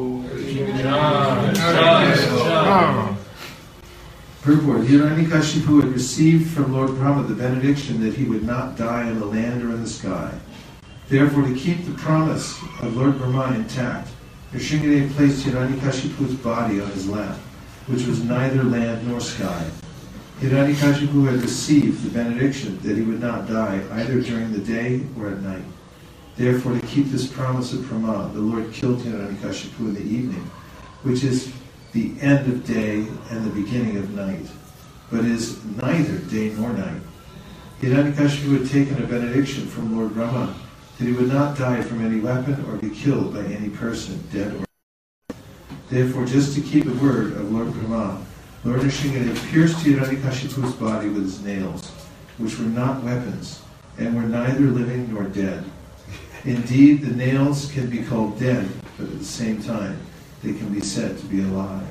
Purport. Hiranyakashipu had received from Lord Brahma the benediction that he would not die in the land or in the sky. Therefore, to keep the promise of Lord Brahma intact, Nrsingadev placed Hiranyakashipu's body on his lap, which was neither land nor sky. Hiranyakashipu had received the benediction that he would not die either during the day or at night. Therefore, to keep this promise of Brahma, the Lord killed Hiranyakashipu in the evening, which is the end of day and the beginning of night, but is neither day nor night. Hiranyakashipu had taken a benediction from Lord Brahma that he would not die from any weapon or be killed by any person, dead or alive. Therefore, just to keep the word of Lord Brahma, Lord Nrsingadev pierced Hiranyakashipu's body with his nails, which were not weapons, and were neither living nor dead. Indeed, the nails can be called dead, but at the same time, they can be said to be alive.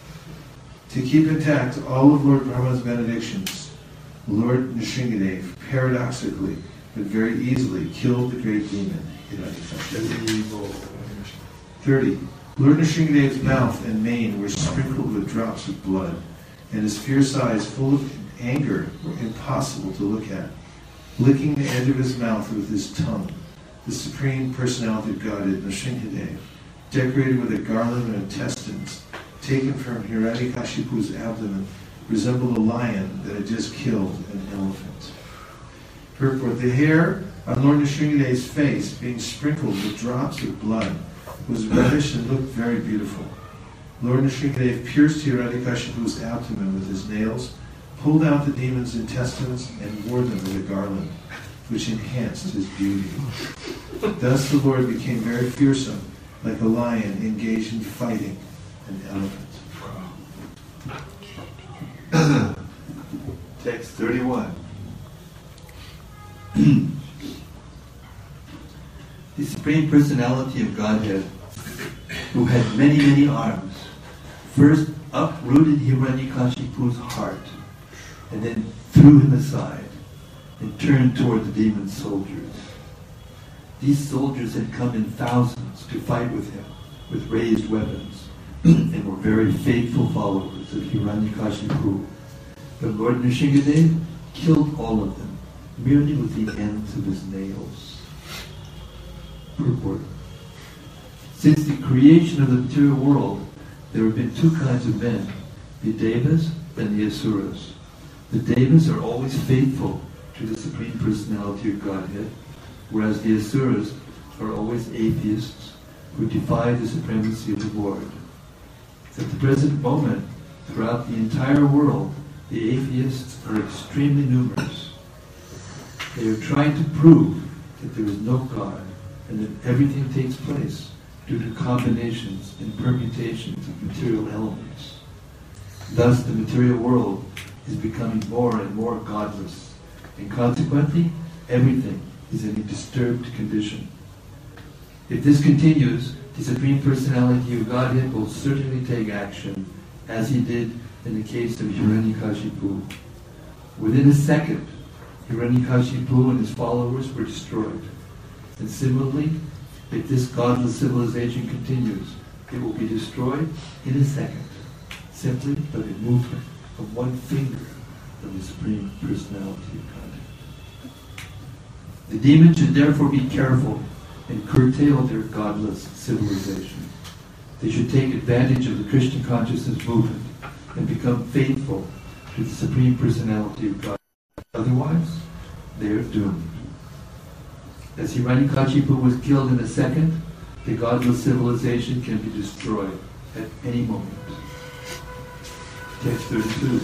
To keep intact all of Lord Brahma's benedictions, Lord Nrsingadev, paradoxically, but very easily, killed the great demon, Hiranyakashipu. thirty. Lord Nrsingadev's mouth and mane were sprinkled with drops of blood, and his fierce eyes, full of anger, were impossible to look at. Licking the edge of his mouth with his tongue, the Supreme Personality of Godhead, Nrsingadev, decorated with a garland of intestines taken from Hiranyakashipu's abdomen, resembled a lion that had just killed an elephant. Purport. The hair on Lord Nrsingadev's face, being sprinkled with drops of blood, was reddish and looked very beautiful. Lord Nrsingadev pierced Hiranyakashipu's abdomen with his nails, pulled out the demon's intestines, and wore them with a garland, which enhanced his beauty. Thus the Lord became very fearsome, like a lion engaged in fighting an elephant.
Text thirty-one. The Supreme Personality of Godhead, who had many, many arms, first uprooted Hiranyakashipu's heart, and then threw him aside, and turned toward the demon soldiers. These soldiers had come in thousands to fight with him, with raised weapons, and were very faithful followers of Hiranyakashipu. But Lord Nrsingadev killed all of them, merely with the ends of his nails. Purport. Since the creation of the material world, there have been two kinds of men, the Devas and the Asuras. The Devas are always faithful to the Supreme Personality of Godhead, whereas the Asuras are always atheists who defy the supremacy of the Lord. At the present moment, throughout the entire world, the atheists are extremely numerous. They are trying to prove that there is no God and that everything takes place due to combinations and permutations of material elements. Thus, the material world is becoming more and more godless, and consequently, everything is in a disturbed condition. If this continues, the Supreme Personality of Godhead will certainly take action, as he did in the case of Hiranyakashipu. Within a second, Hiranyakashipu and his followers were destroyed. And similarly, if this godless civilization continues, it will be destroyed in a second, simply by the movement of one finger of the Supreme Personality of Godhead. The demons should therefore be careful and curtail their godless civilization. They should take advantage of the Krishna consciousness movement and become faithful to the Supreme Personality of God. Otherwise, they are doomed. As Hiranyakashipu was killed in a second, the godless civilization can be destroyed at any moment. Text thirty-two.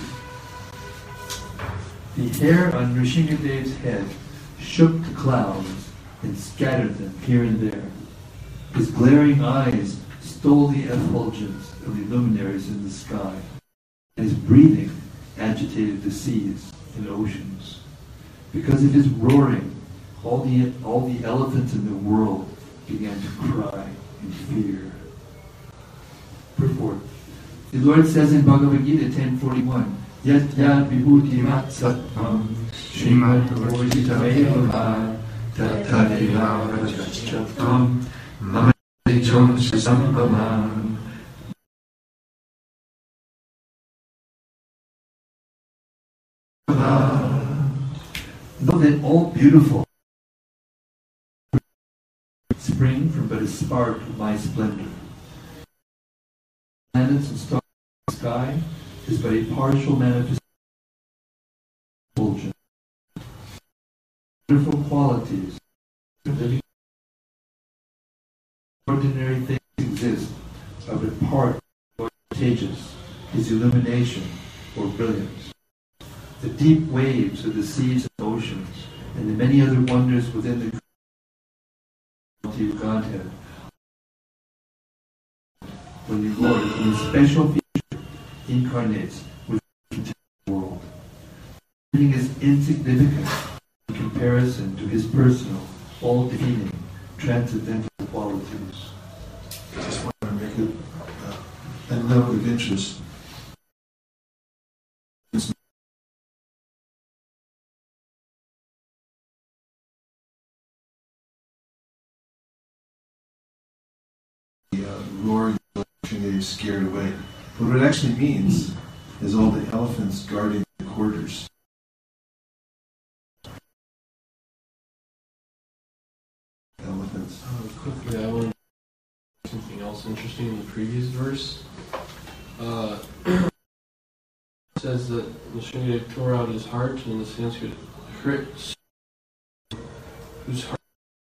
The hair on Nrsingadev's head shook the clouds and scattered them here and there. His glaring eyes stole the effulgence of the luminaries in the sky, and his breathing agitated the seas and oceans. Because of his roaring, all the all the elephants in the world began to cry in fear. Purport. The Lord says in Bhagavad Gita ten forty-one, Yat yat vibhuti mat sattvam Srimad Bhojitavevam Tattadeva Rajachatvam Mamadicham Sambhavam. Know that all beautiful spring from but a spark of my splendor. Planets and stars in the sky is but a partial manifestation of effulgence. Wonderful qualities, ordinary things exist, are but part of what contagious is illumination or brilliance. The deep waves of the seas and oceans, and the many other wonders within the quality of Godhead. When the Lord, in His special feature, incarnates within the world, everything is insignificant in comparison to His personal, all-defeating, transcendental qualities.
I just want to make a, uh, a note of interest. The uh, roar getting scared away. But what it actually means is all the elephants guarding the quarters. Elephants.
Uh, quickly, I want to say something else interesting in the previous verse. Uh, it says that Nrsimhadev tore out his heart, and in the Sanskrit, hrit, whose heart.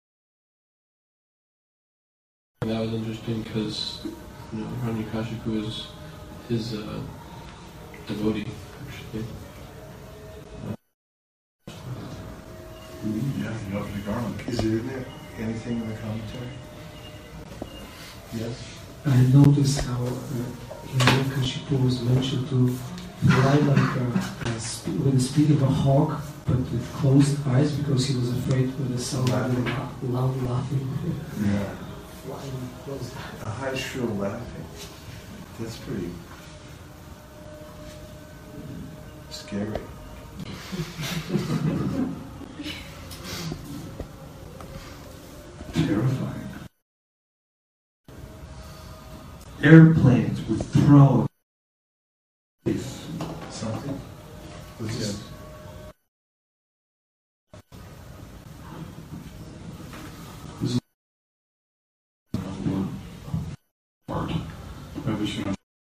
And that was interesting because, you know, Hiranyakashipu is his uh, devotee, actually.
Yeah, you got the garlic.
Is there anything in the commentary? Yes?
I noticed how uh, Hiranyakashipu was mentioned to fly like a, a sp- with the speed of a hawk, but with closed eyes because he was afraid with the sound of the loud laughing.
Yeah.
Flying closed.
A high shrill laughing. That's pretty scary.
Terrifying. Airplanes would throw space.
Something? What's this?
Art by Vishnu.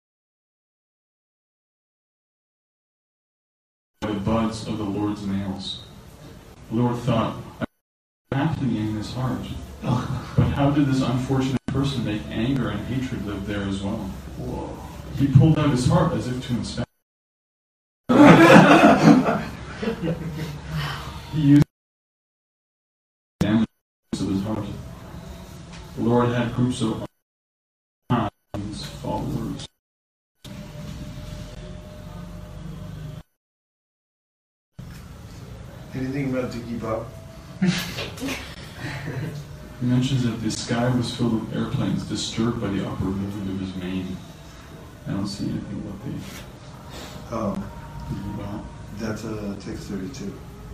The buds of the Lord's nails. The Lord thought, what's happening in his heart? But how did this unfortunate person make anger and hatred live there as well?
Whoa.
He pulled out his heart as if to inspect. He used the damages of his heart. The Lord had groups of his followers.
Anything about Dicky Bob?
He mentions that the sky was filled with airplanes disturbed by the upward movement of his mane. I don't see anything about the
Oh,
about.
that's uh, text thirty-two.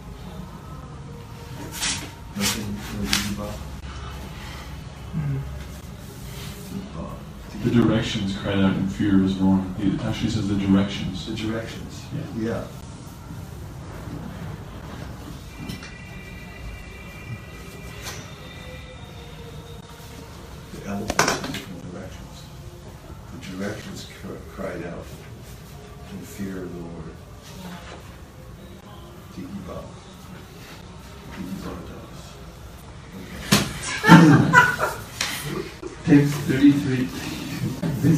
Nothing no Dicky Bob? Dicky Bob.
The directions cried out in fear as roaring. He actually says the directions.
The directions.
Yeah.
Yeah. The elephants in different directions. The directions cr- cried out in fear of the Lord. Tiki Bob. Tiki Bob does.
Text thirty-three. This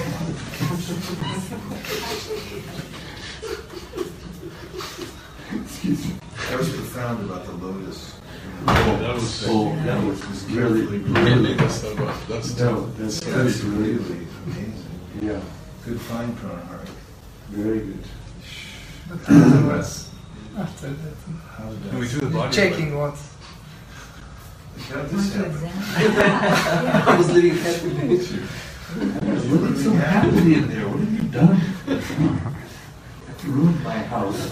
Excuse me.
That was profound about the lotus.
Oh, that was
Oh, that was
was
really,
carefully
really.
That's not about, that's
No, that's
That's
that's
really
really,
amazing.
yeah,
Good find, Pranahari.
very good.
How's that?
After that,
How's
Can we
that?
do the body?
checking what
How did this happen?
I was living happy nature. I was living so happily in there. What have you done? You ruined my house.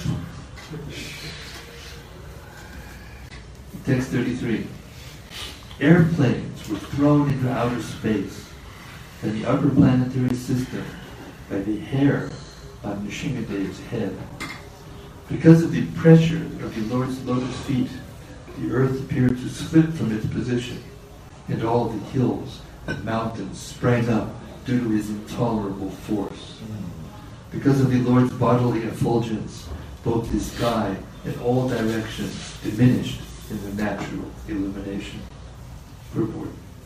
Text thirty-three. Airplanes were thrown into outer space and the upper planetary system by the hair on Nishingadeva's head. Because of the pressure of the Lord's lotus feet, the earth appeared to slip from its position, and all the hills and mountains sprang up due to his intolerable force. Because of the Lord's bodily effulgence, both the sky and all directions diminished in the natural illumination. Purport.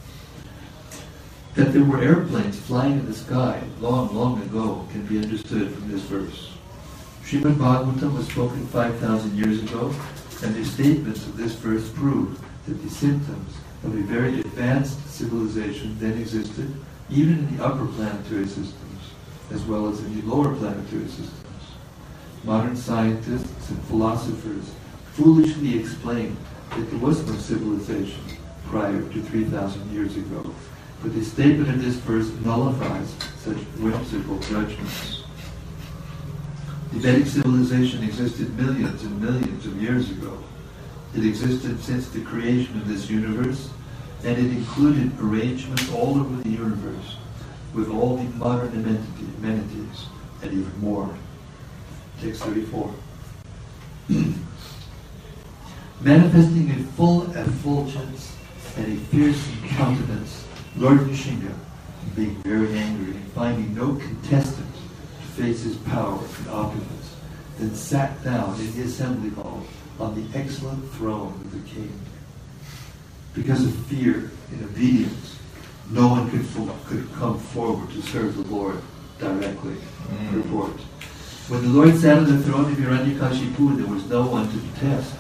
That there were airplanes flying in the sky long, long ago can be understood from this verse. Srimad Bhagavatam was spoken five thousand years ago, and the statements of this verse prove that the symptoms of a very advanced civilization then existed, even in the upper planetary systems, as well as in the lower planetary systems. Modern scientists and philosophers foolishly explain that there was no civilization prior to three thousand years ago, but the statement of this verse nullifies such whimsical judgments. The Vedic civilization existed millions and millions of years ago. It existed since the creation of this universe, and it included arrangements all over the universe with all the modern amenities and even more. Text thirty-four. Manifesting a full effulgence and a fearsome countenance, Lord Nishinga, being very angry and finding no contestant to face his power and opulence, then sat down in the assembly hall on the excellent throne of the king. Because of fear and obedience, no one could, fo- could come forward to serve the Lord directly. Mm. Report. When the Lord sat on the throne of Hiranyakashipu, there was no one to protest.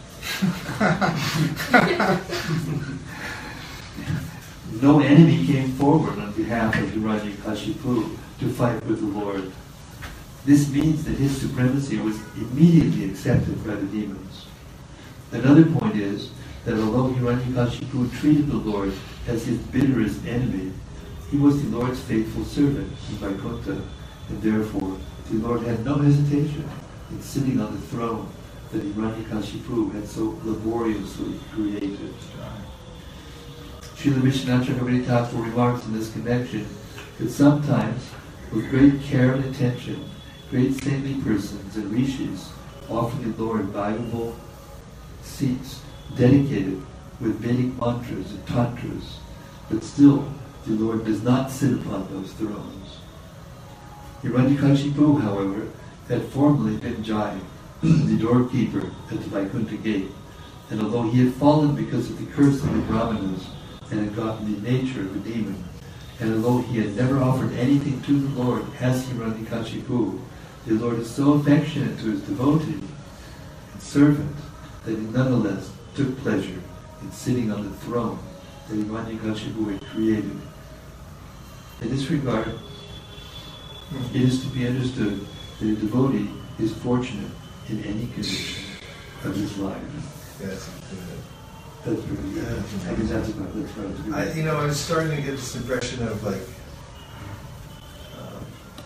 No enemy came forward on behalf of Hiranyakashipu to fight with the Lord. This means that his supremacy was immediately accepted by the demons. Another point is that although Hiranyakashipu treated the Lord as his bitterest enemy, he was the Lord's faithful servant in Vaikuntha, and therefore the Lord had no hesitation in sitting on the throne that Hiranyakashipu had so laboriously created. Srila Vishwanath Chakravarti Thakur remarks in this connection that sometimes, with great care and attention, great saintly persons and rishis offer the Lord valuable seats dedicated with Vedic mantras and tantras, but still the Lord does not sit upon those thrones. Hiranyakashipu, however, had formerly been Jai, the doorkeeper at the Vaikuntha gate, and although he had fallen because of the curse of the Brahmanas and had gotten the nature of a demon, and although he had never offered anything to the Lord as Hiranyakashipu, the Lord is so affectionate to his devotee and servant that he nonetheless took pleasure in sitting on the throne that Hiranyakashipu had created. In this regard, it is to be understood that a devotee is fortunate in any condition of his life.
Yes, good.
That's pretty good. I guess that's about that's about good.
I, you know, I was starting to get this impression of like, um,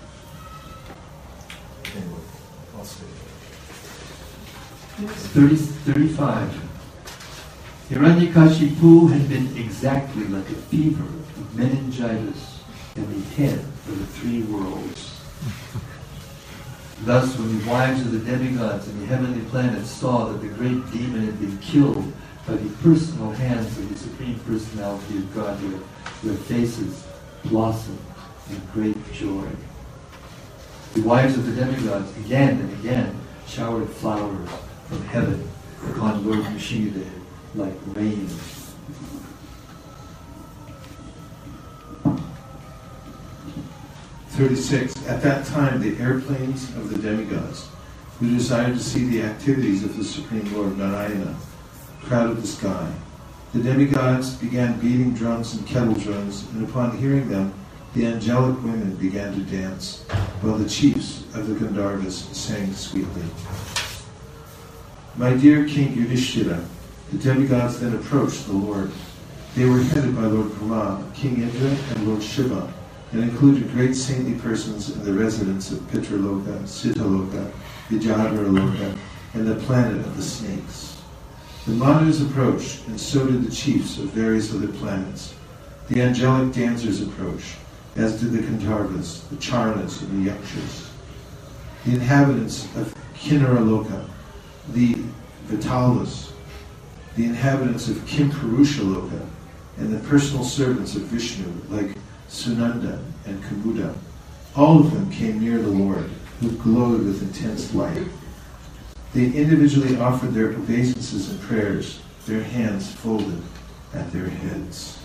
anyway, I'll say
thirty, thirty-five. Hiranyakashipu had been exactly like a fever of meningitis and the head of the three worlds. Thus, when the wives of the demigods and the heavenly planets saw that the great demon had been killed by the personal hands of the Supreme Personality of Godhead, their faces blossomed in great joy. The wives of the demigods again and again showered flowers from heaven upon Lord Nishingadeva like rain.
thirty-six. At that time, the airplanes of the demigods, who desired to see the activities of the Supreme Lord Narayana, crowded the sky. The demigods began beating drums and kettle drums, and upon hearing them, the angelic women began to dance, while the chiefs of the Gandharvas sang sweetly. My dear King Yudhishthira, The demigods then approached the Lord. They were headed by Lord Brahma, King Indra, and Lord Shiva, and included great saintly persons in the residence of Pitraloka, Sitaloka, Vidyadharaloka, and the planet of the snakes. The Manus approached, and so did the chiefs of various other planets. The angelic dancers approached, as did the Gandharvas, the Charnas, and the Yakshas. The inhabitants of Kinnaraloka, the Vitalas, the inhabitants of Kimpurusha-loka, and the personal servants of Vishnu, like Sunanda and Kumbhuda. All of them came near the Lord, who glowed with intense light. They individually offered their obeisances and prayers, their hands folded at their heads.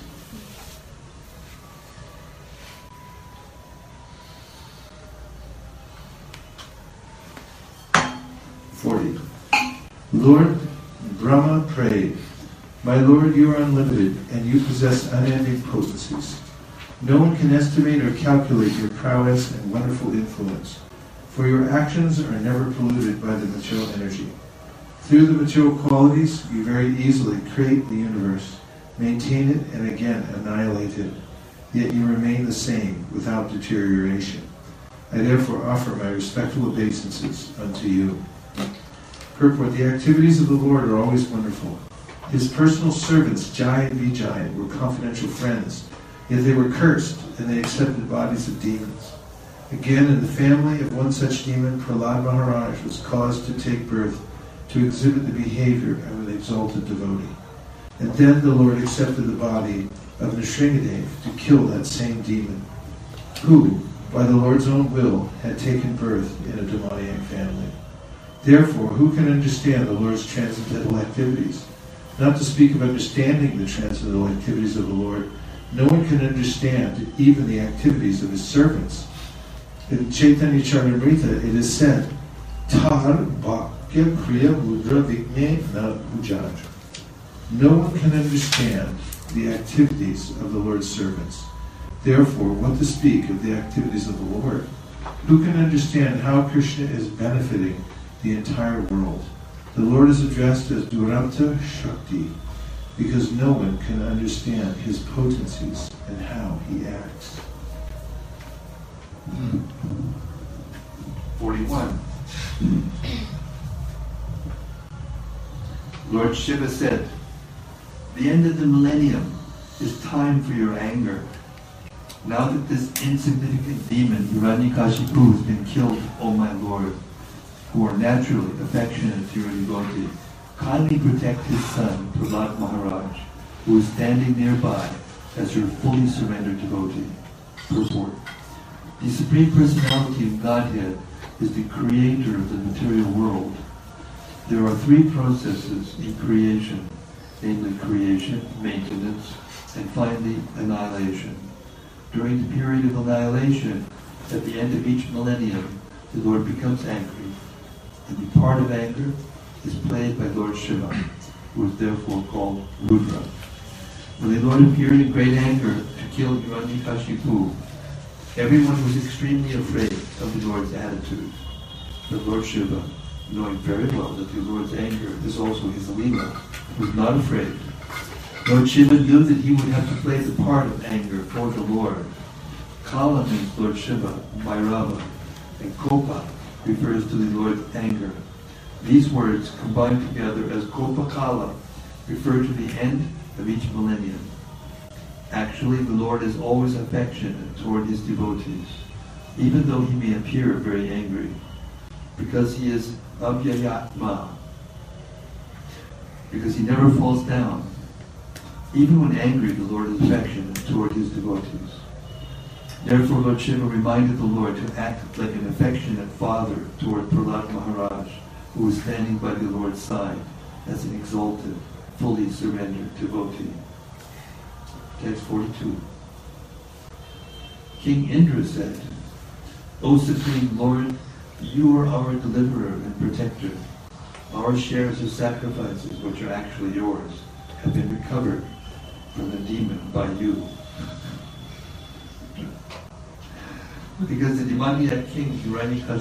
forty. Lord Brahma prayed, "My Lord, you are unlimited, and you possess unending potencies. No one can estimate or calculate your prowess and wonderful influence, for your actions are never polluted by the material energy. Through the material qualities, you very easily create the universe, maintain it, and again annihilate it, yet you remain the same without deterioration. I therefore offer my respectful obeisances unto you." Purport: the activities of the Lord are always wonderful. His personal servants, Jai and Vijay, were confidential friends, yet they were cursed, and they accepted bodies of demons. Again, in the family of one such demon, Prahlad Maharaj was caused to take birth to exhibit the behavior of an exalted devotee. And then the Lord accepted the body of Nrsingadev to kill that same demon, who, by the Lord's own will, had taken birth in a demoniac family. Therefore, who can understand the Lord's transcendental activities? Not to speak of understanding the transcendental activities of the Lord, no one can understand even the activities of his servants. In Chaitanya Charitamrita it is said, Tar Bhakya Kriya Mudra Vigne Na Ujaj. No one can understand the activities of the Lord's servants. Therefore, what to speak of the activities of the Lord? Who can understand how Krishna is benefiting the entire world? The Lord is addressed as Duranta Shakti, because no one can understand his potencies and how he acts.
forty-one. Lord Shiva said, "The end of the millennium is time for your anger. Now that this insignificant demon, Hiranyakashipu, has been killed, O my Lord, who are naturally affectionate to your devotee, kindly protect his son, Prahlad Maharaj, who is standing nearby as your fully surrendered devotee." Purport: the Supreme Personality of Godhead is the creator of the material world. There are three processes in creation, namely creation, maintenance, and finally annihilation. During the period of annihilation, at the end of each millennium, the Lord becomes angry, and the part of anger is played by Lord Shiva, who is therefore called Rudra. When the Lord appeared in great anger to kill Hiranyakashipu, everyone was extremely afraid of the Lord's attitude. But Lord Shiva, knowing very well that the Lord's anger is also his Leela, was not afraid. Lord Shiva knew that he would have to play the part of anger for the Lord. Kala means Lord Shiva, Bhairava, and Kopa refers to the Lord's anger. These words, combined together as Kopa Kala, refer to the end of each millennium. Actually, the Lord is always affectionate toward his devotees, even though he may appear very angry, because he is Abhyayatma, because he never falls down. Even when angry, the Lord is affectionate toward his devotees. Therefore, Lord Shiva reminded the Lord to act like an affectionate father toward Prahlad Maharaj, who was standing by the Lord's side as an exalted, fully surrendered devotee. Text forty-two. King Indra said, "O Supreme Lord, you are our deliverer and protector. Our shares of sacrifices, which are actually yours, have been recovered from the demon by you." Because the demoniac king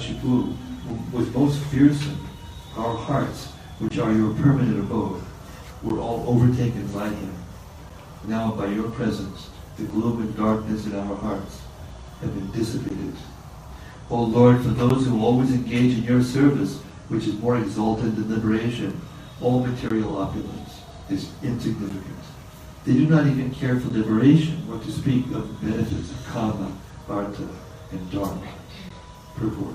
Hiranyakashipu was most fearsome, our hearts, which are your permanent abode, were all overtaken by him. Now by your presence, the gloom and darkness in our hearts have been dissipated. O Lord, for those who always engage in your service, which is more exalted than liberation, all material opulence is insignificant. They do not even care for liberation, or to speak of the benefits of kama, artha, and dharma. Purport.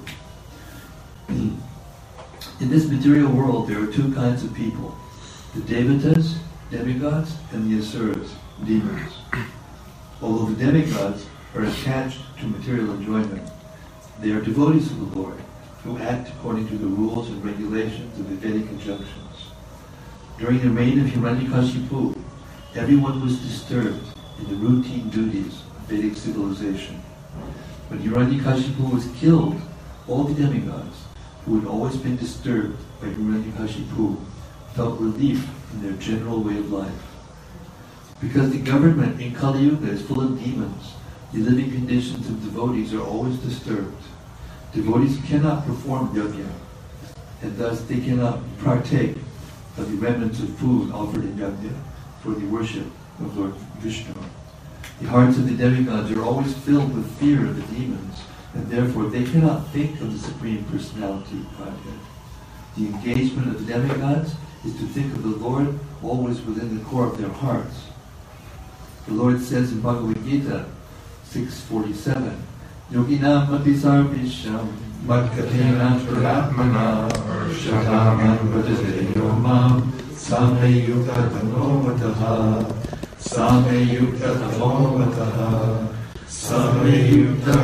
In this material world, there are two kinds of people: the devatas, demigods, and the asuras, demons. Although the demigods are attached to material enjoyment, they are devotees of the Lord, who act according to the rules and regulations of the Vedic injunctions. During the reign of Hiranyakashipu, everyone was disturbed in the routine duties of Vedic civilization. When Hiranyakashipu was killed, all the demigods, who had always been disturbed by Hiranyakashipu, felt relief in their general way of life. Because the government in Kali Yuga is full of demons, the living conditions of devotees are always disturbed. Devotees cannot perform yajna, and thus they cannot partake of the remnants of food offered in yajna for the worship of Lord Vishnu. The hearts of the demigods are always filled with fear of the demons, and therefore they cannot think of the Supreme Personality of Godhead. The engagement of the demigods is to think of the Lord always within the core of their hearts. The Lord says in Bhagavad Gita six forty-seven, Yoginam apisarvisham madkatenam pralatmana shataman bhajate yomam same yukta tamomataha same yukta tamomataha same yukta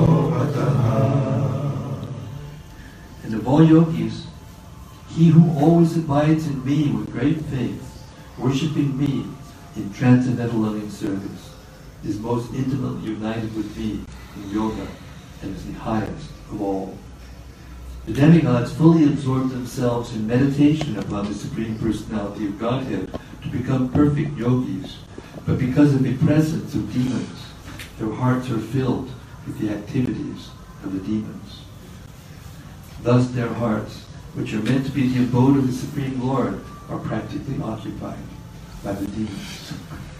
tamomataha. And of all yogis, he who always abides in me with great faith, worshipping me in transcendental loving service, is most intimately united with me in yoga and is the highest of all. The demigods fully absorb themselves in meditation upon the Supreme Personality of Godhead to become perfect yogis, but because of the presence of demons, their hearts are filled with the activities of the demons. Thus their hearts, which are meant to be the abode of the Supreme Lord, are practically occupied by the demons.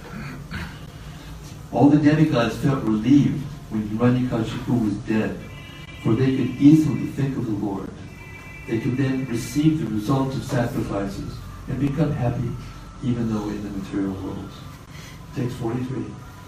All the demigods felt relieved when Hiranyakashipu was dead, for they could easily think of the Lord. They could then receive the results of sacrifices and become happy even though in the material world. Text forty-three.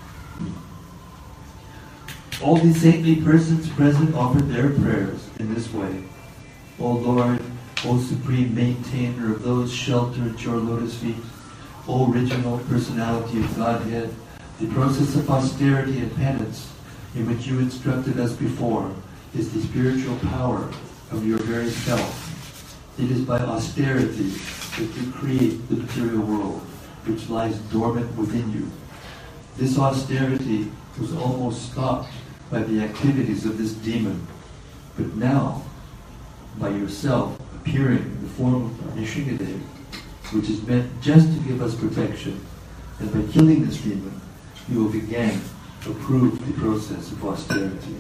All the saintly persons present offered their prayers in this way. O Lord, O Supreme Maintainer of those sheltered at your lotus feet, O Original Personality of Godhead, the process of austerity and penance in which you instructed us before is the spiritual power of your very self. It is by austerity that you create the material world, which lies dormant within you. This austerity was almost stopped by the activities of this demon, but now, by yourself appearing in the form of Nrsingadev, which is meant just to give us protection, and by killing this demon, you will again approve the process of austerity.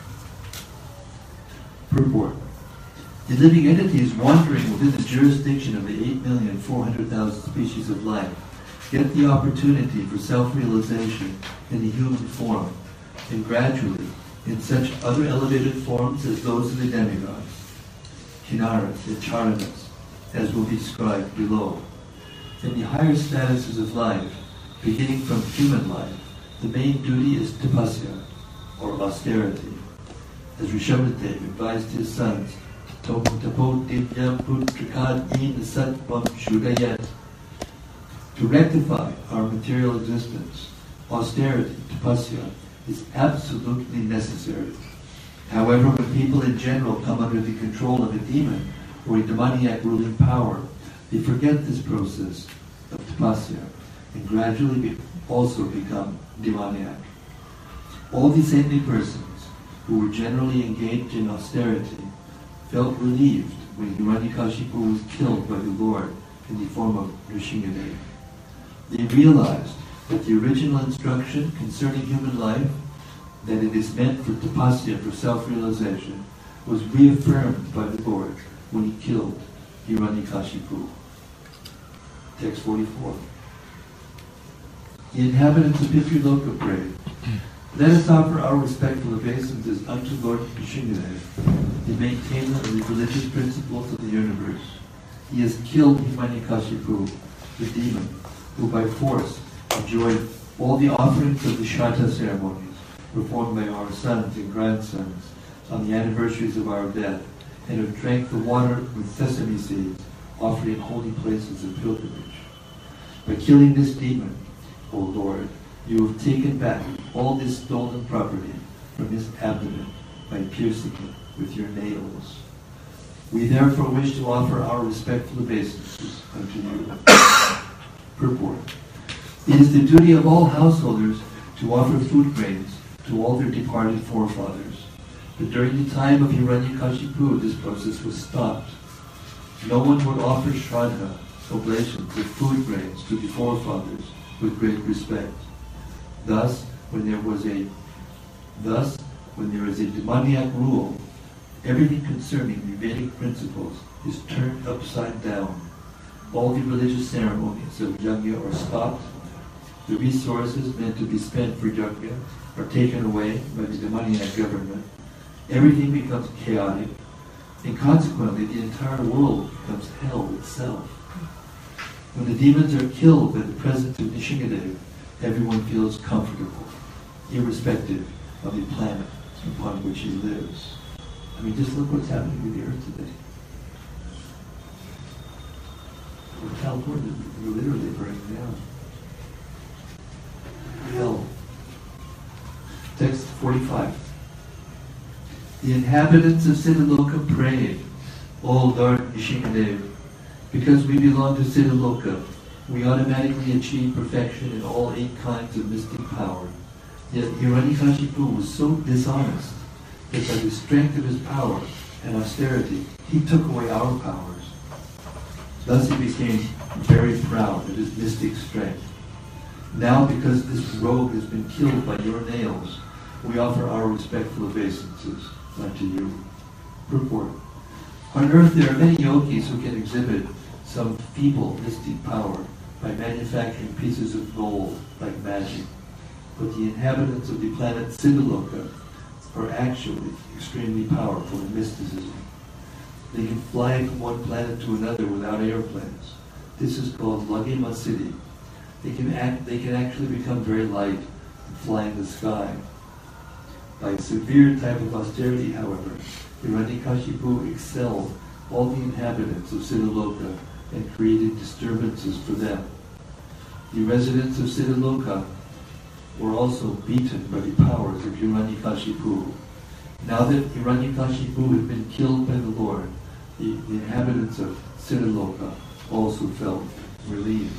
Purport. The living entities wandering within the jurisdiction of the eight million four hundred thousand species of life get the opportunity for self-realization in the human form, and gradually in such other elevated forms as those of the demigods, Kinnaras and Charanas, as will be described below. In the higher statuses of life, beginning from human life, the main duty is tapasya, or austerity. As Rishabhadev advised his sons, to rectify our material existence, austerity, tapasya, is absolutely necessary. However, when people in general come under the control of a demon or a demoniac ruling power, they forget this process of tapasya and gradually be, also become demoniac. All the saintly persons who were generally engaged in austerity felt relieved when Hiranyakashipu was killed by the Lord in the form of Nrsingadev. They realized that the original instruction concerning human life, that it is meant for tapasya, for self-realization, was reaffirmed by the Lord when he killed Hiranyakashipu. Text forty-four. The inhabitants of Pitriloka pray, let us offer our respectful obeisances unto Lord Nrsimhadev, the maintainer of the religious principles of the universe. He has killed Hiranyakashipu, the demon, who by force enjoyed all the offerings of the Shraddha ceremonies performed by our sons and grandsons on the anniversaries of our death, and who drank the water with sesame seeds offered in holy places of pilgrimage. By killing this demon, O Lord, you have taken back all this stolen property from his abdomen by piercing it with your nails. We therefore wish to offer our respectful obeisances unto you. Purport. It is the duty of all householders to offer food grains to all their departed forefathers. But during the time of Hiranyakashipu, this process was stopped. No one would offer Shraddha, oblations of food grains to the forefathers with great respect. Thus, when there was a, thus, when there is a demoniac rule, everything concerning the Vedic principles is turned upside down. All the religious ceremonies of yajna are stopped. The resources meant to be spent for yajna are taken away by the demoniac government. Everything becomes chaotic, and consequently the entire world becomes hell itself. When the demons are killed by the presence of Nrsimhadev, everyone feels comfortable, irrespective of the planet upon which he lives. I mean, just look what's happening with the earth today. In California, we're literally burning down. Hell. Text forty-five. The inhabitants of Siddhaloka prayed, O Lord Nrsimhadev, because we belong to Siddhaloka, we automatically achieve perfection in all eight kinds of mystic power. Yet Hiranyakashipu was so dishonest that by the strength of his power and austerity, he took away our powers. Thus he became very proud of his mystic strength. Now, because this rogue has been killed by your nails, we offer our respectful obeisances unto you. Purport. On earth there are many yogis who can exhibit some feeble mystic power by manufacturing pieces of gold like magic. But the inhabitants of the planet Siddhaloka are actually extremely powerful in mysticism. They can fly from one planet to another without airplanes. This is called Laghima Siddhi. They can act, they can actually become very light and fly in the sky. By a severe type of austerity, however, Hiranyakashipu excelled all the inhabitants of Siddhaloka and created disturbances for them. The residents of Siddhaloka were also beaten by the powers of Hiranyakashipu. Now that Hiranyakashipu had been killed by the Lord, the, the inhabitants of Siddhaloka also felt relieved.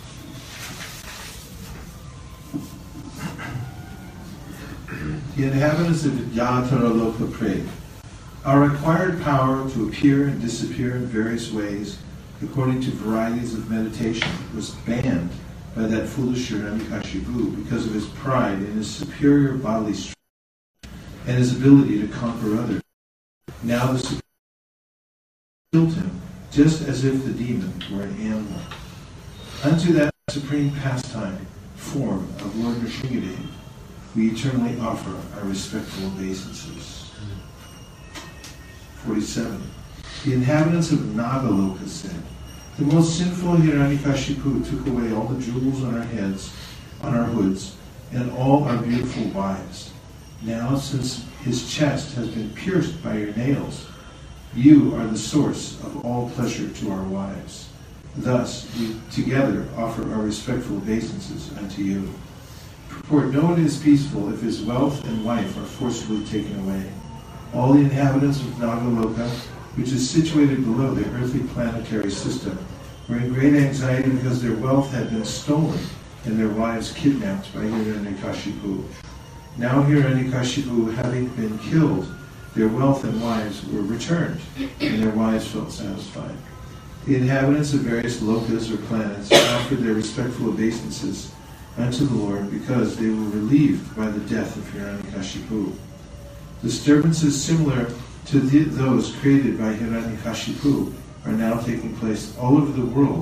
The inhabitants of Yataraloka prayed, our acquired power to appear and disappear in various ways, according to varieties of meditation, was banned by that foolish Hiranyakashipu because of his pride and his superior bodily strength and his ability to conquer others. Now the Supreme killed him, just as if the demon were an animal. Unto that supreme pastime, form of Lord Nrsimhadev, we eternally offer our respectful obeisances. forty-seven. The inhabitants of Nagaloka said, the most sinful Hiranyakashipu took away all the jewels on our heads, on our hoods, and all our beautiful wives. Now, since his chest has been pierced by your nails, you are the source of all pleasure to our wives. Thus, we together offer our respectful obeisances unto you. Purport, no one is peaceful if his wealth and wife are forcibly taken away. All the inhabitants of Nagaloka, which is situated below the earthly planetary system, were in great anxiety because their wealth had been stolen and their wives kidnapped by Hiranyakashipu. Now Hiranyakashipu, having been killed, their wealth and wives were returned, and their wives felt satisfied. The inhabitants of various lokas or planets offered their respectful obeisances unto the Lord because they were relieved by the death of Hiranyakashipu. Disturbances similar to the, those created by Hiranyakashipu are now taking place all over the world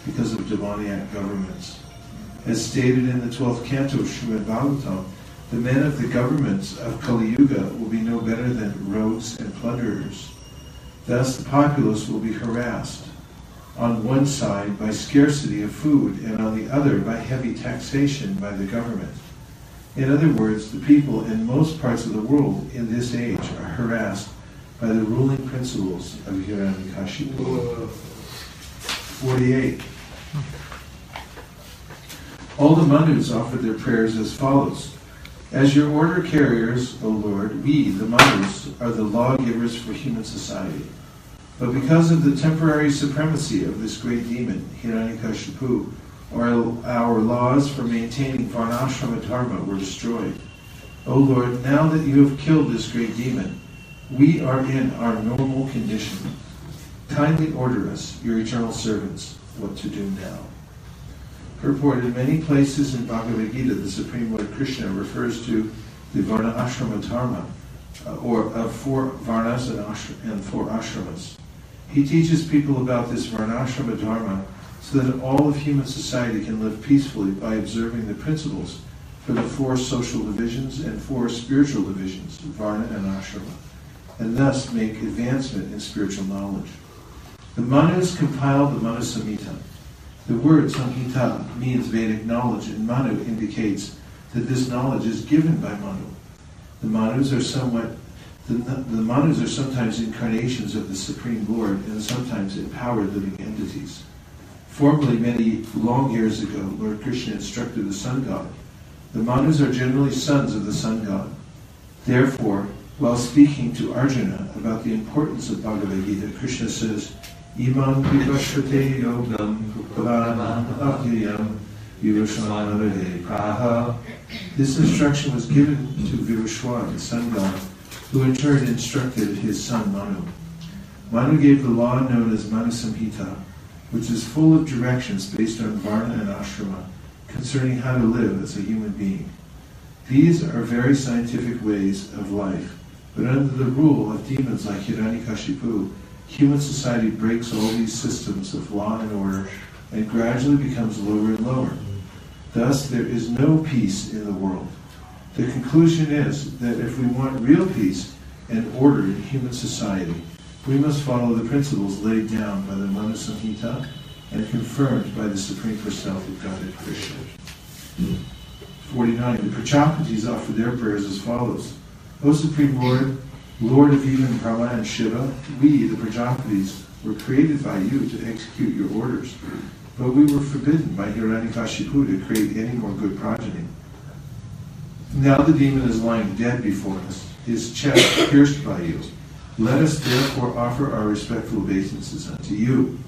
because of demoniac governments. As stated in the twelfth canto of Srimad Bhagavatam, the men of the governments of Kali Yuga will be no better than rogues and plunderers. Thus the populace will be harassed, on one side by scarcity of food, and on the other by heavy taxation by the government. In other words, the people in most parts of the world in this age are harassed by the ruling principles of Hiranyakashipu. forty-eight. All the Manus offered their prayers as follows. As your order carriers, O Lord, we, the Manus, are the lawgivers for human society. But because of the temporary supremacy of this great demon, Hiranyakashipu, our, our laws for maintaining Varnashrama Dharma were destroyed. O Lord, now that you have killed this great demon, we are in our normal condition. Kindly order us, your eternal servants, what to do now. Purport: in many places in Bhagavad Gita, the Supreme Lord Krishna refers to the Varna Ashrama Dharma, uh, or of four Varnas and, ashram, and four ashramas. He teaches people about this Varnashrama Dharma so that all of human society can live peacefully by observing the principles for the four social divisions and four spiritual divisions, Varna and Ashrama, and thus make advancement in spiritual knowledge. The Manus compiled the Manu Samhita. The word Samhita means Vedic knowledge, and Manu indicates that this knowledge is given by Manu. The Manus are somewhat the, the Manus are sometimes incarnations of the Supreme Lord and sometimes empowered living entities. Formerly, many long years ago, Lord Krishna instructed the sun god. The Manus are generally sons of the sun god. Therefore, while speaking to Arjuna about the importance of Bhagavad Gita, Krishna says, Imam vivashvate yogam kupalanam avyayam vivashvanavade praha. This instruction was given to Vivashwan, the sun god, who in turn instructed his son Manu. Manu gave the law known as Manu Samhita, which is full of directions based on Varna and Ashrama concerning how to live as a human being. These are very scientific ways of life, but under the rule of demons like Hiranyakashipu, human society breaks all these systems of law and order and gradually becomes lower and lower. Thus, there is no peace in the world. The conclusion is that if we want real peace and order in human society, we must follow the principles laid down by the Manu Samhita and confirmed by the Supreme Personality of Godhead Krishna. forty-nine. The Prajapatis offer their prayers as follows. O Supreme Lord, Lord of even Brahma and Shiva, we, the Prajapatis, were created by you to execute your orders, but we were forbidden by Hiranyakashipu to create any more good progeny. Now the demon is lying dead before us, his chest pierced by you. Let us therefore offer our respectful obeisances unto you.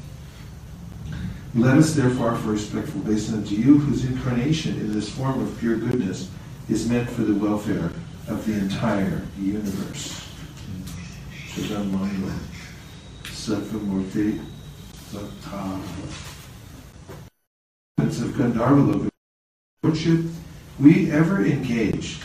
Let us therefore offer respectful obeisance unto you, whose incarnation in this form of pure goodness is meant for the welfare of the entire universe. Shadamaya Satvamurti Sattva. Of Gandharva Lordship, we ever engaged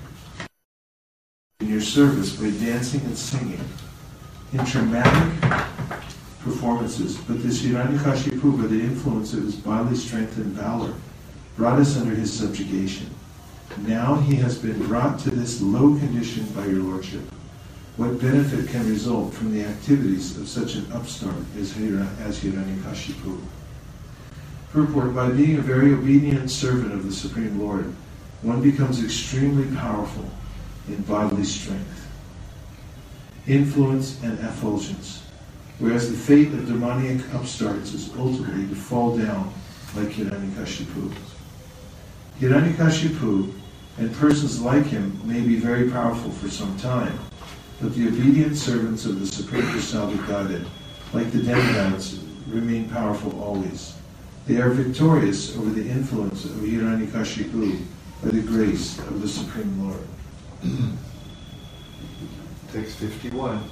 in your service by dancing and singing in dramatic performances, but this Hiranyakashipu, by the influence of his bodily strength and valor, brought us under his subjugation. Now he has been brought to this low condition by your lordship. What benefit can result from the activities of such an upstart as Hiranyakashipu? Purport: by being a very obedient servant of the Supreme Lord, one becomes extremely powerful in bodily strength, influence, and effulgence, whereas the fate of demoniac upstarts is ultimately to fall down like Hiranyakashipu. Hiranyakashipu and persons like him may be very powerful for some time, but the obedient servants of the Supreme Personality of Godhead, like the demigods, remain powerful always. They are victorious over the influence of Hiranyakashipu by the grace of the Supreme Lord.
Text fifty-one.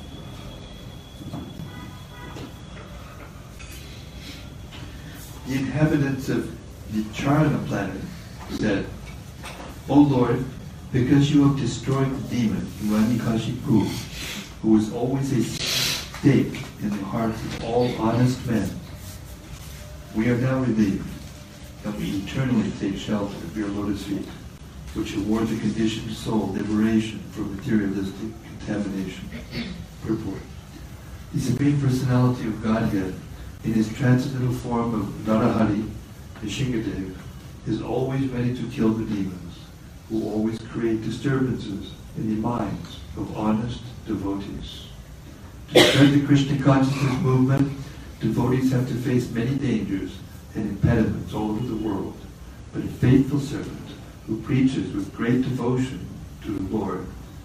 The inhabitants of the Charana planet said, O Lord, because you have destroyed the demon Hiranyakashipu, who is always a stake in the hearts of all honest men, We are now relieved, and we eternally take shelter of your lotus feet, which award the conditioned soul liberation from materialistic contamination. Purport. The Supreme Personality of Godhead, in his transcendental form of Narahari, Nishingadev, is always ready to kill the demons, who always create disturbances in the minds of honest devotees. To spread the Krishna consciousness movement, devotees have to face many dangers and impediments all over the world, but a faithful servant who preaches with great devotion to the Lord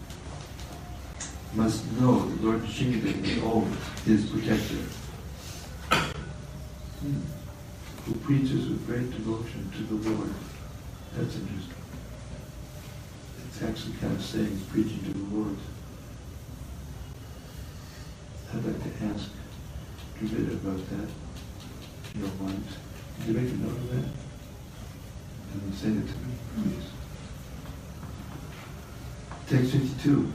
must know that Lord Nishingadev is always his protector. Hmm. Who preaches with great devotion to the Lord. That's interesting. It's actually kind of saying he's preaching to the Lord. I'd like to ask Dravida about that, if you don't mind. Can you make a note of that? And then say that to me, please. Text fifty-two.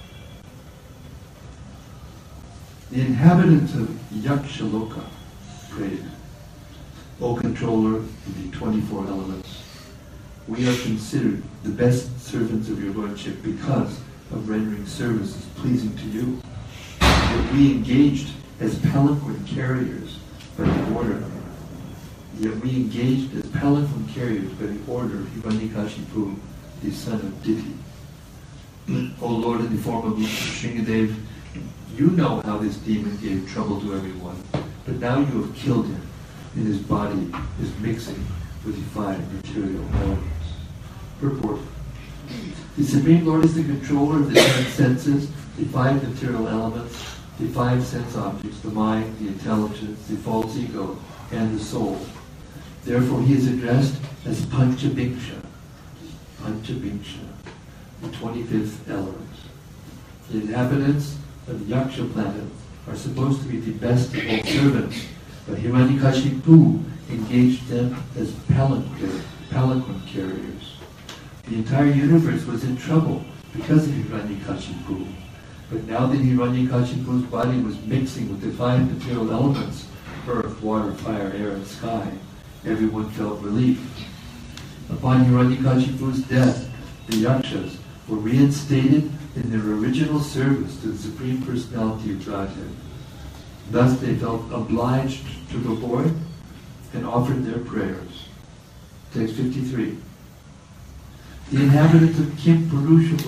The inhabitants of Yakshaloka prayed, O controller of the twenty-four elements, we are considered the best servants of your lordship because of rendering services pleasing to you. Yet we engaged as palanquin carriers by the order. Yet we engaged as palanquin carriers by the order of Hiranyakashipu, the son of Diti. O Lord, in the form of Sringadev, you know how this demon gave trouble to everyone, but now you have killed him, and his body is mixing with the five material elements. Purport. The Supreme Lord is the controller of the ten senses, the five material elements, the five sense objects, the mind, the intelligence, the false ego, and the soul. Therefore he is addressed as Panchabhiksha, Panchabhiksha, the twenty-fifth element. The inhabitants of the Yaksha planet are supposed to be the best of all servants, but Hiranyakashipu engaged them as palanquin, palanquin carriers. The entire universe was in trouble because of Hiranyakashipu. But now that Hiranyakashipu's body was mixing with the five material elements, earth, water, fire, air, and sky, everyone felt relief. Upon Hiranyakashipu's death, the Yakshas were reinstated in their original service to the Supreme Personality of Godhead. Thus they felt obliged to the Lord and offered their prayers. Text fifty-three. The inhabitants of Kim Purusha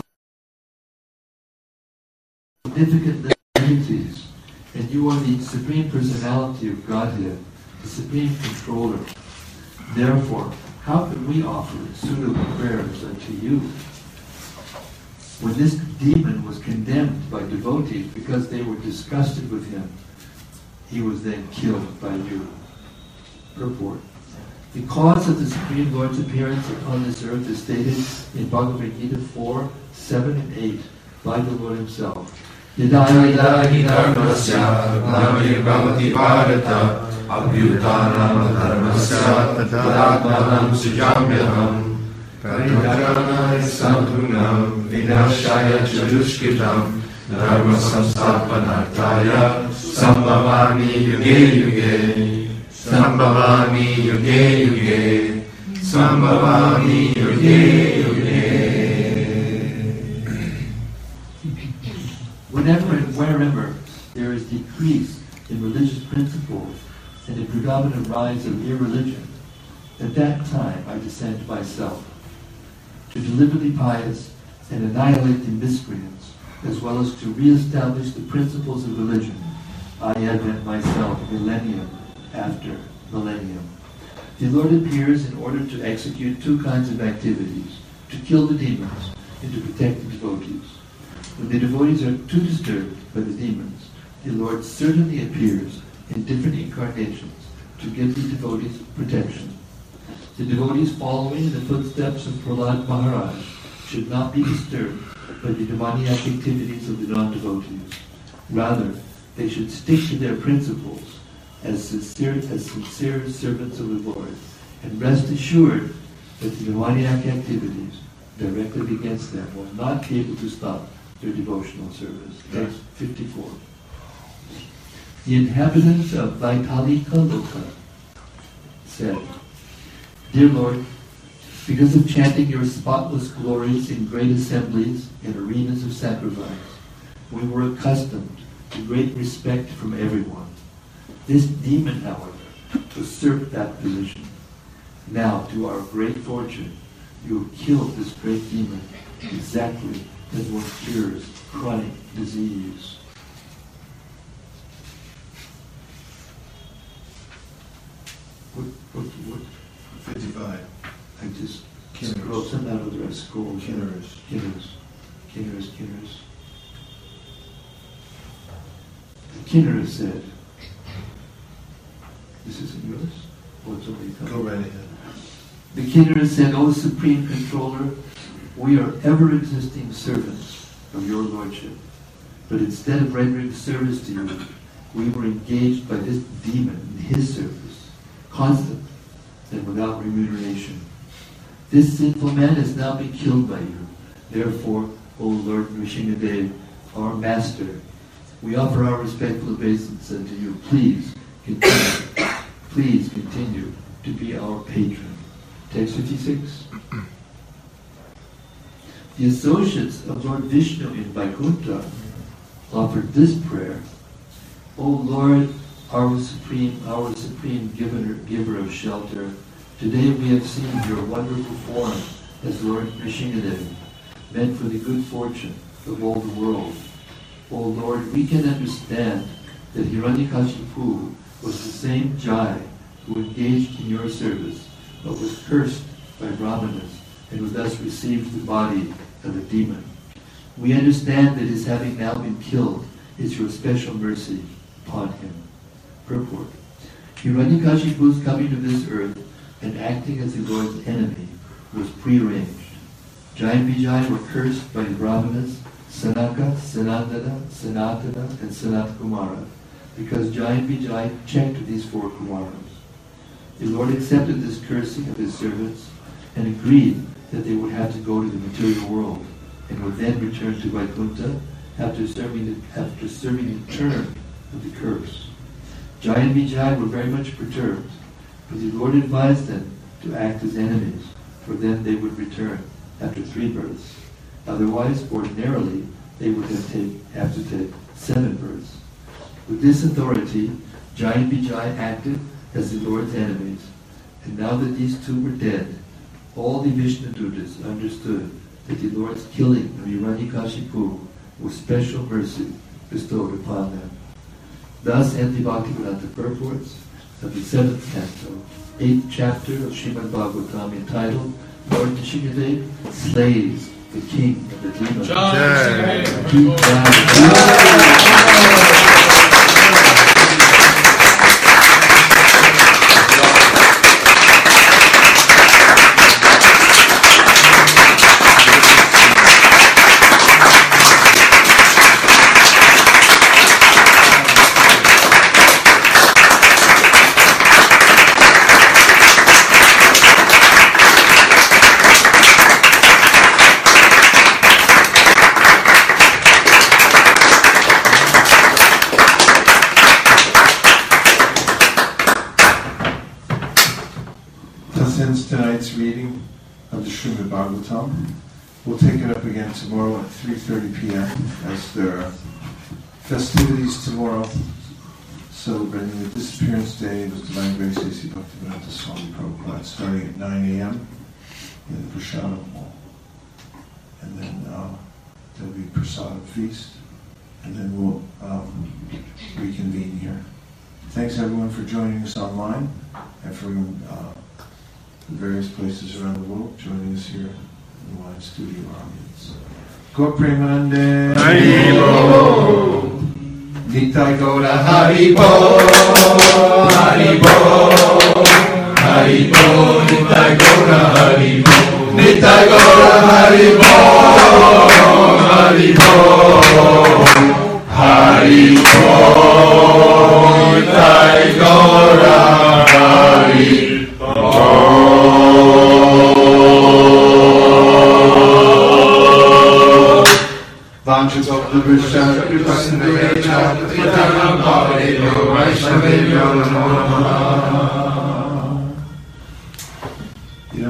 were significant entities, and you are the Supreme Personality of Godhead, the Supreme Controller. Therefore, how can we offer suitable prayers unto you? When this demon was condemned by devotees because they were disgusted with him, he was then killed by you. Purport. The cause of the Supreme Lord's appearance upon this earth is stated in Bhagavad Gita four, seven, and eight by the Lord himself. Yada yada hi dharmasya nami bhavati bharata abhyutanam dharmasya tadatmanam sujamyaham paritarana sadhunam vinashaya chadushkitam dharma samsthapanarthaya sambhavani yuge yuge sambhavani yuge yuge sambhavani yuge yuge. Whenever and wherever there is decrease in religious principles and a predominant rise of irreligion, at that time I descend myself to deliver the pious and annihilate the miscreants, as well as to re-establish the principles of religion. I advent myself millennium after millennium. The Lord appears in order to execute two kinds of activities: to kill the demons and to protect the devotees. When the devotees are too disturbed by the demons, the Lord certainly appears in different incarnations to give the devotees protection. The devotees following in the footsteps of Prahlad Maharaj should not be disturbed by the demoniac activities of the non-devotees. Rather, they should stick to their principles as sincere, as sincere servants of the Lord, and rest assured that the demoniac activities directed against them will not be able to stop their devotional service. Text fifty-four. The inhabitants of Vaikalika Loka said, Dear Lord, because of chanting your spotless glories in great assemblies and arenas of sacrifice, we were accustomed to great respect from everyone. This demon, however, usurped that position. Now, to our great fortune, you have killed this great demon exactly as one cures chronic disease. What, what, what?
fifty-five.
I just
Kinners.
scrolled some out of the scroll.
Kinners.
Kinners. Kinners, Kinners. The Kinners said, this isn't yours? Oh, it's only
Go right ahead.
The Kinners said, O Supreme Controller, we are ever-existing servants of your Lordship. But instead of rendering service to you, we were engaged by this demon in his service, constant and without remuneration. This sinful man has now been killed by you. Therefore, O Lord Nrsingadev, our Master, we offer our respectful obeisance unto you. Please continue, please continue to be our patron. Text fifty-six. The associates of Lord Vishnu in Vaikuntha offered this prayer: O Lord, our supreme, our supreme giver, giver of shelter, today we have seen your wonderful form as Lord Nrsingadev, meant for the good fortune of all the world. O Lord, we can understand that Hiranyakashipu was the same Jai who engaged in your service, but was cursed by Brahmanas, and who thus received the body of a demon. We understand that his having now been killed is your special mercy upon him. Purport. Hiranyakashipu's coming to this earth and acting as the Lord's enemy was prearranged. Jai and Vijay were cursed by the Brahmanas, Sanaka, Sanandana, Sanatana, and Sanat Kumara, because Jai and Vijay checked these four Kumaras. The Lord accepted this cursing of his servants and agreed that they would have to go to the material world and would then return to Vaikuntha after serving the, after serving the term of the curse. Jai and Vijay were very much perturbed, but the Lord advised them to act as enemies, for then they would return after three births. Otherwise, ordinarily, they would have, take, have to take seven births. With this authority, Jai and Vijay acted as the Lord's enemies, and now that these two were dead, all the Vishnudutas understood that the Lord's killing of Hiranyakashipu was special mercy bestowed upon them. Thus end the Bhaktivedanta purports of the seventh canto, eighth chapter of Srimad Bhagavatam, entitled Lord Nrsingadev slays the king of the demons. Keep down.
Tonight's reading of the Srimad Bhagavatam. We'll take it up again tomorrow at three thirty p.m. as there are festivities tomorrow celebrating the disappearance day of His Divine Grace A C Bhaktivedanta Swami Prabhupada, starting at nine a.m. in the Prasadam Hall. And then uh, there'll be Prasadam Feast, and then we'll um, reconvene here. Thanks everyone for joining us online and for uh, various places around the world, joining us here in the live studio audience. Gaur Premanande Haribo Nitai Gaura Haribo Haribo Haribo Nitai Gaura Haribo Nitai Gaura Haribo Haribo Haribo Nitai Gaura Haribo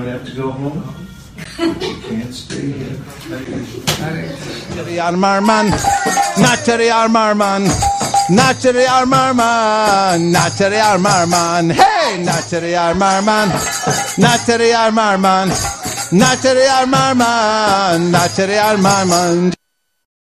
might have to go home. But you can't stay here.
Natari Armarman, Natari Armarman, Natari Armarman, Natari Armarman, hey, Natari Armarman, Natari Armarman, Natari Armarman, Natari Armarman.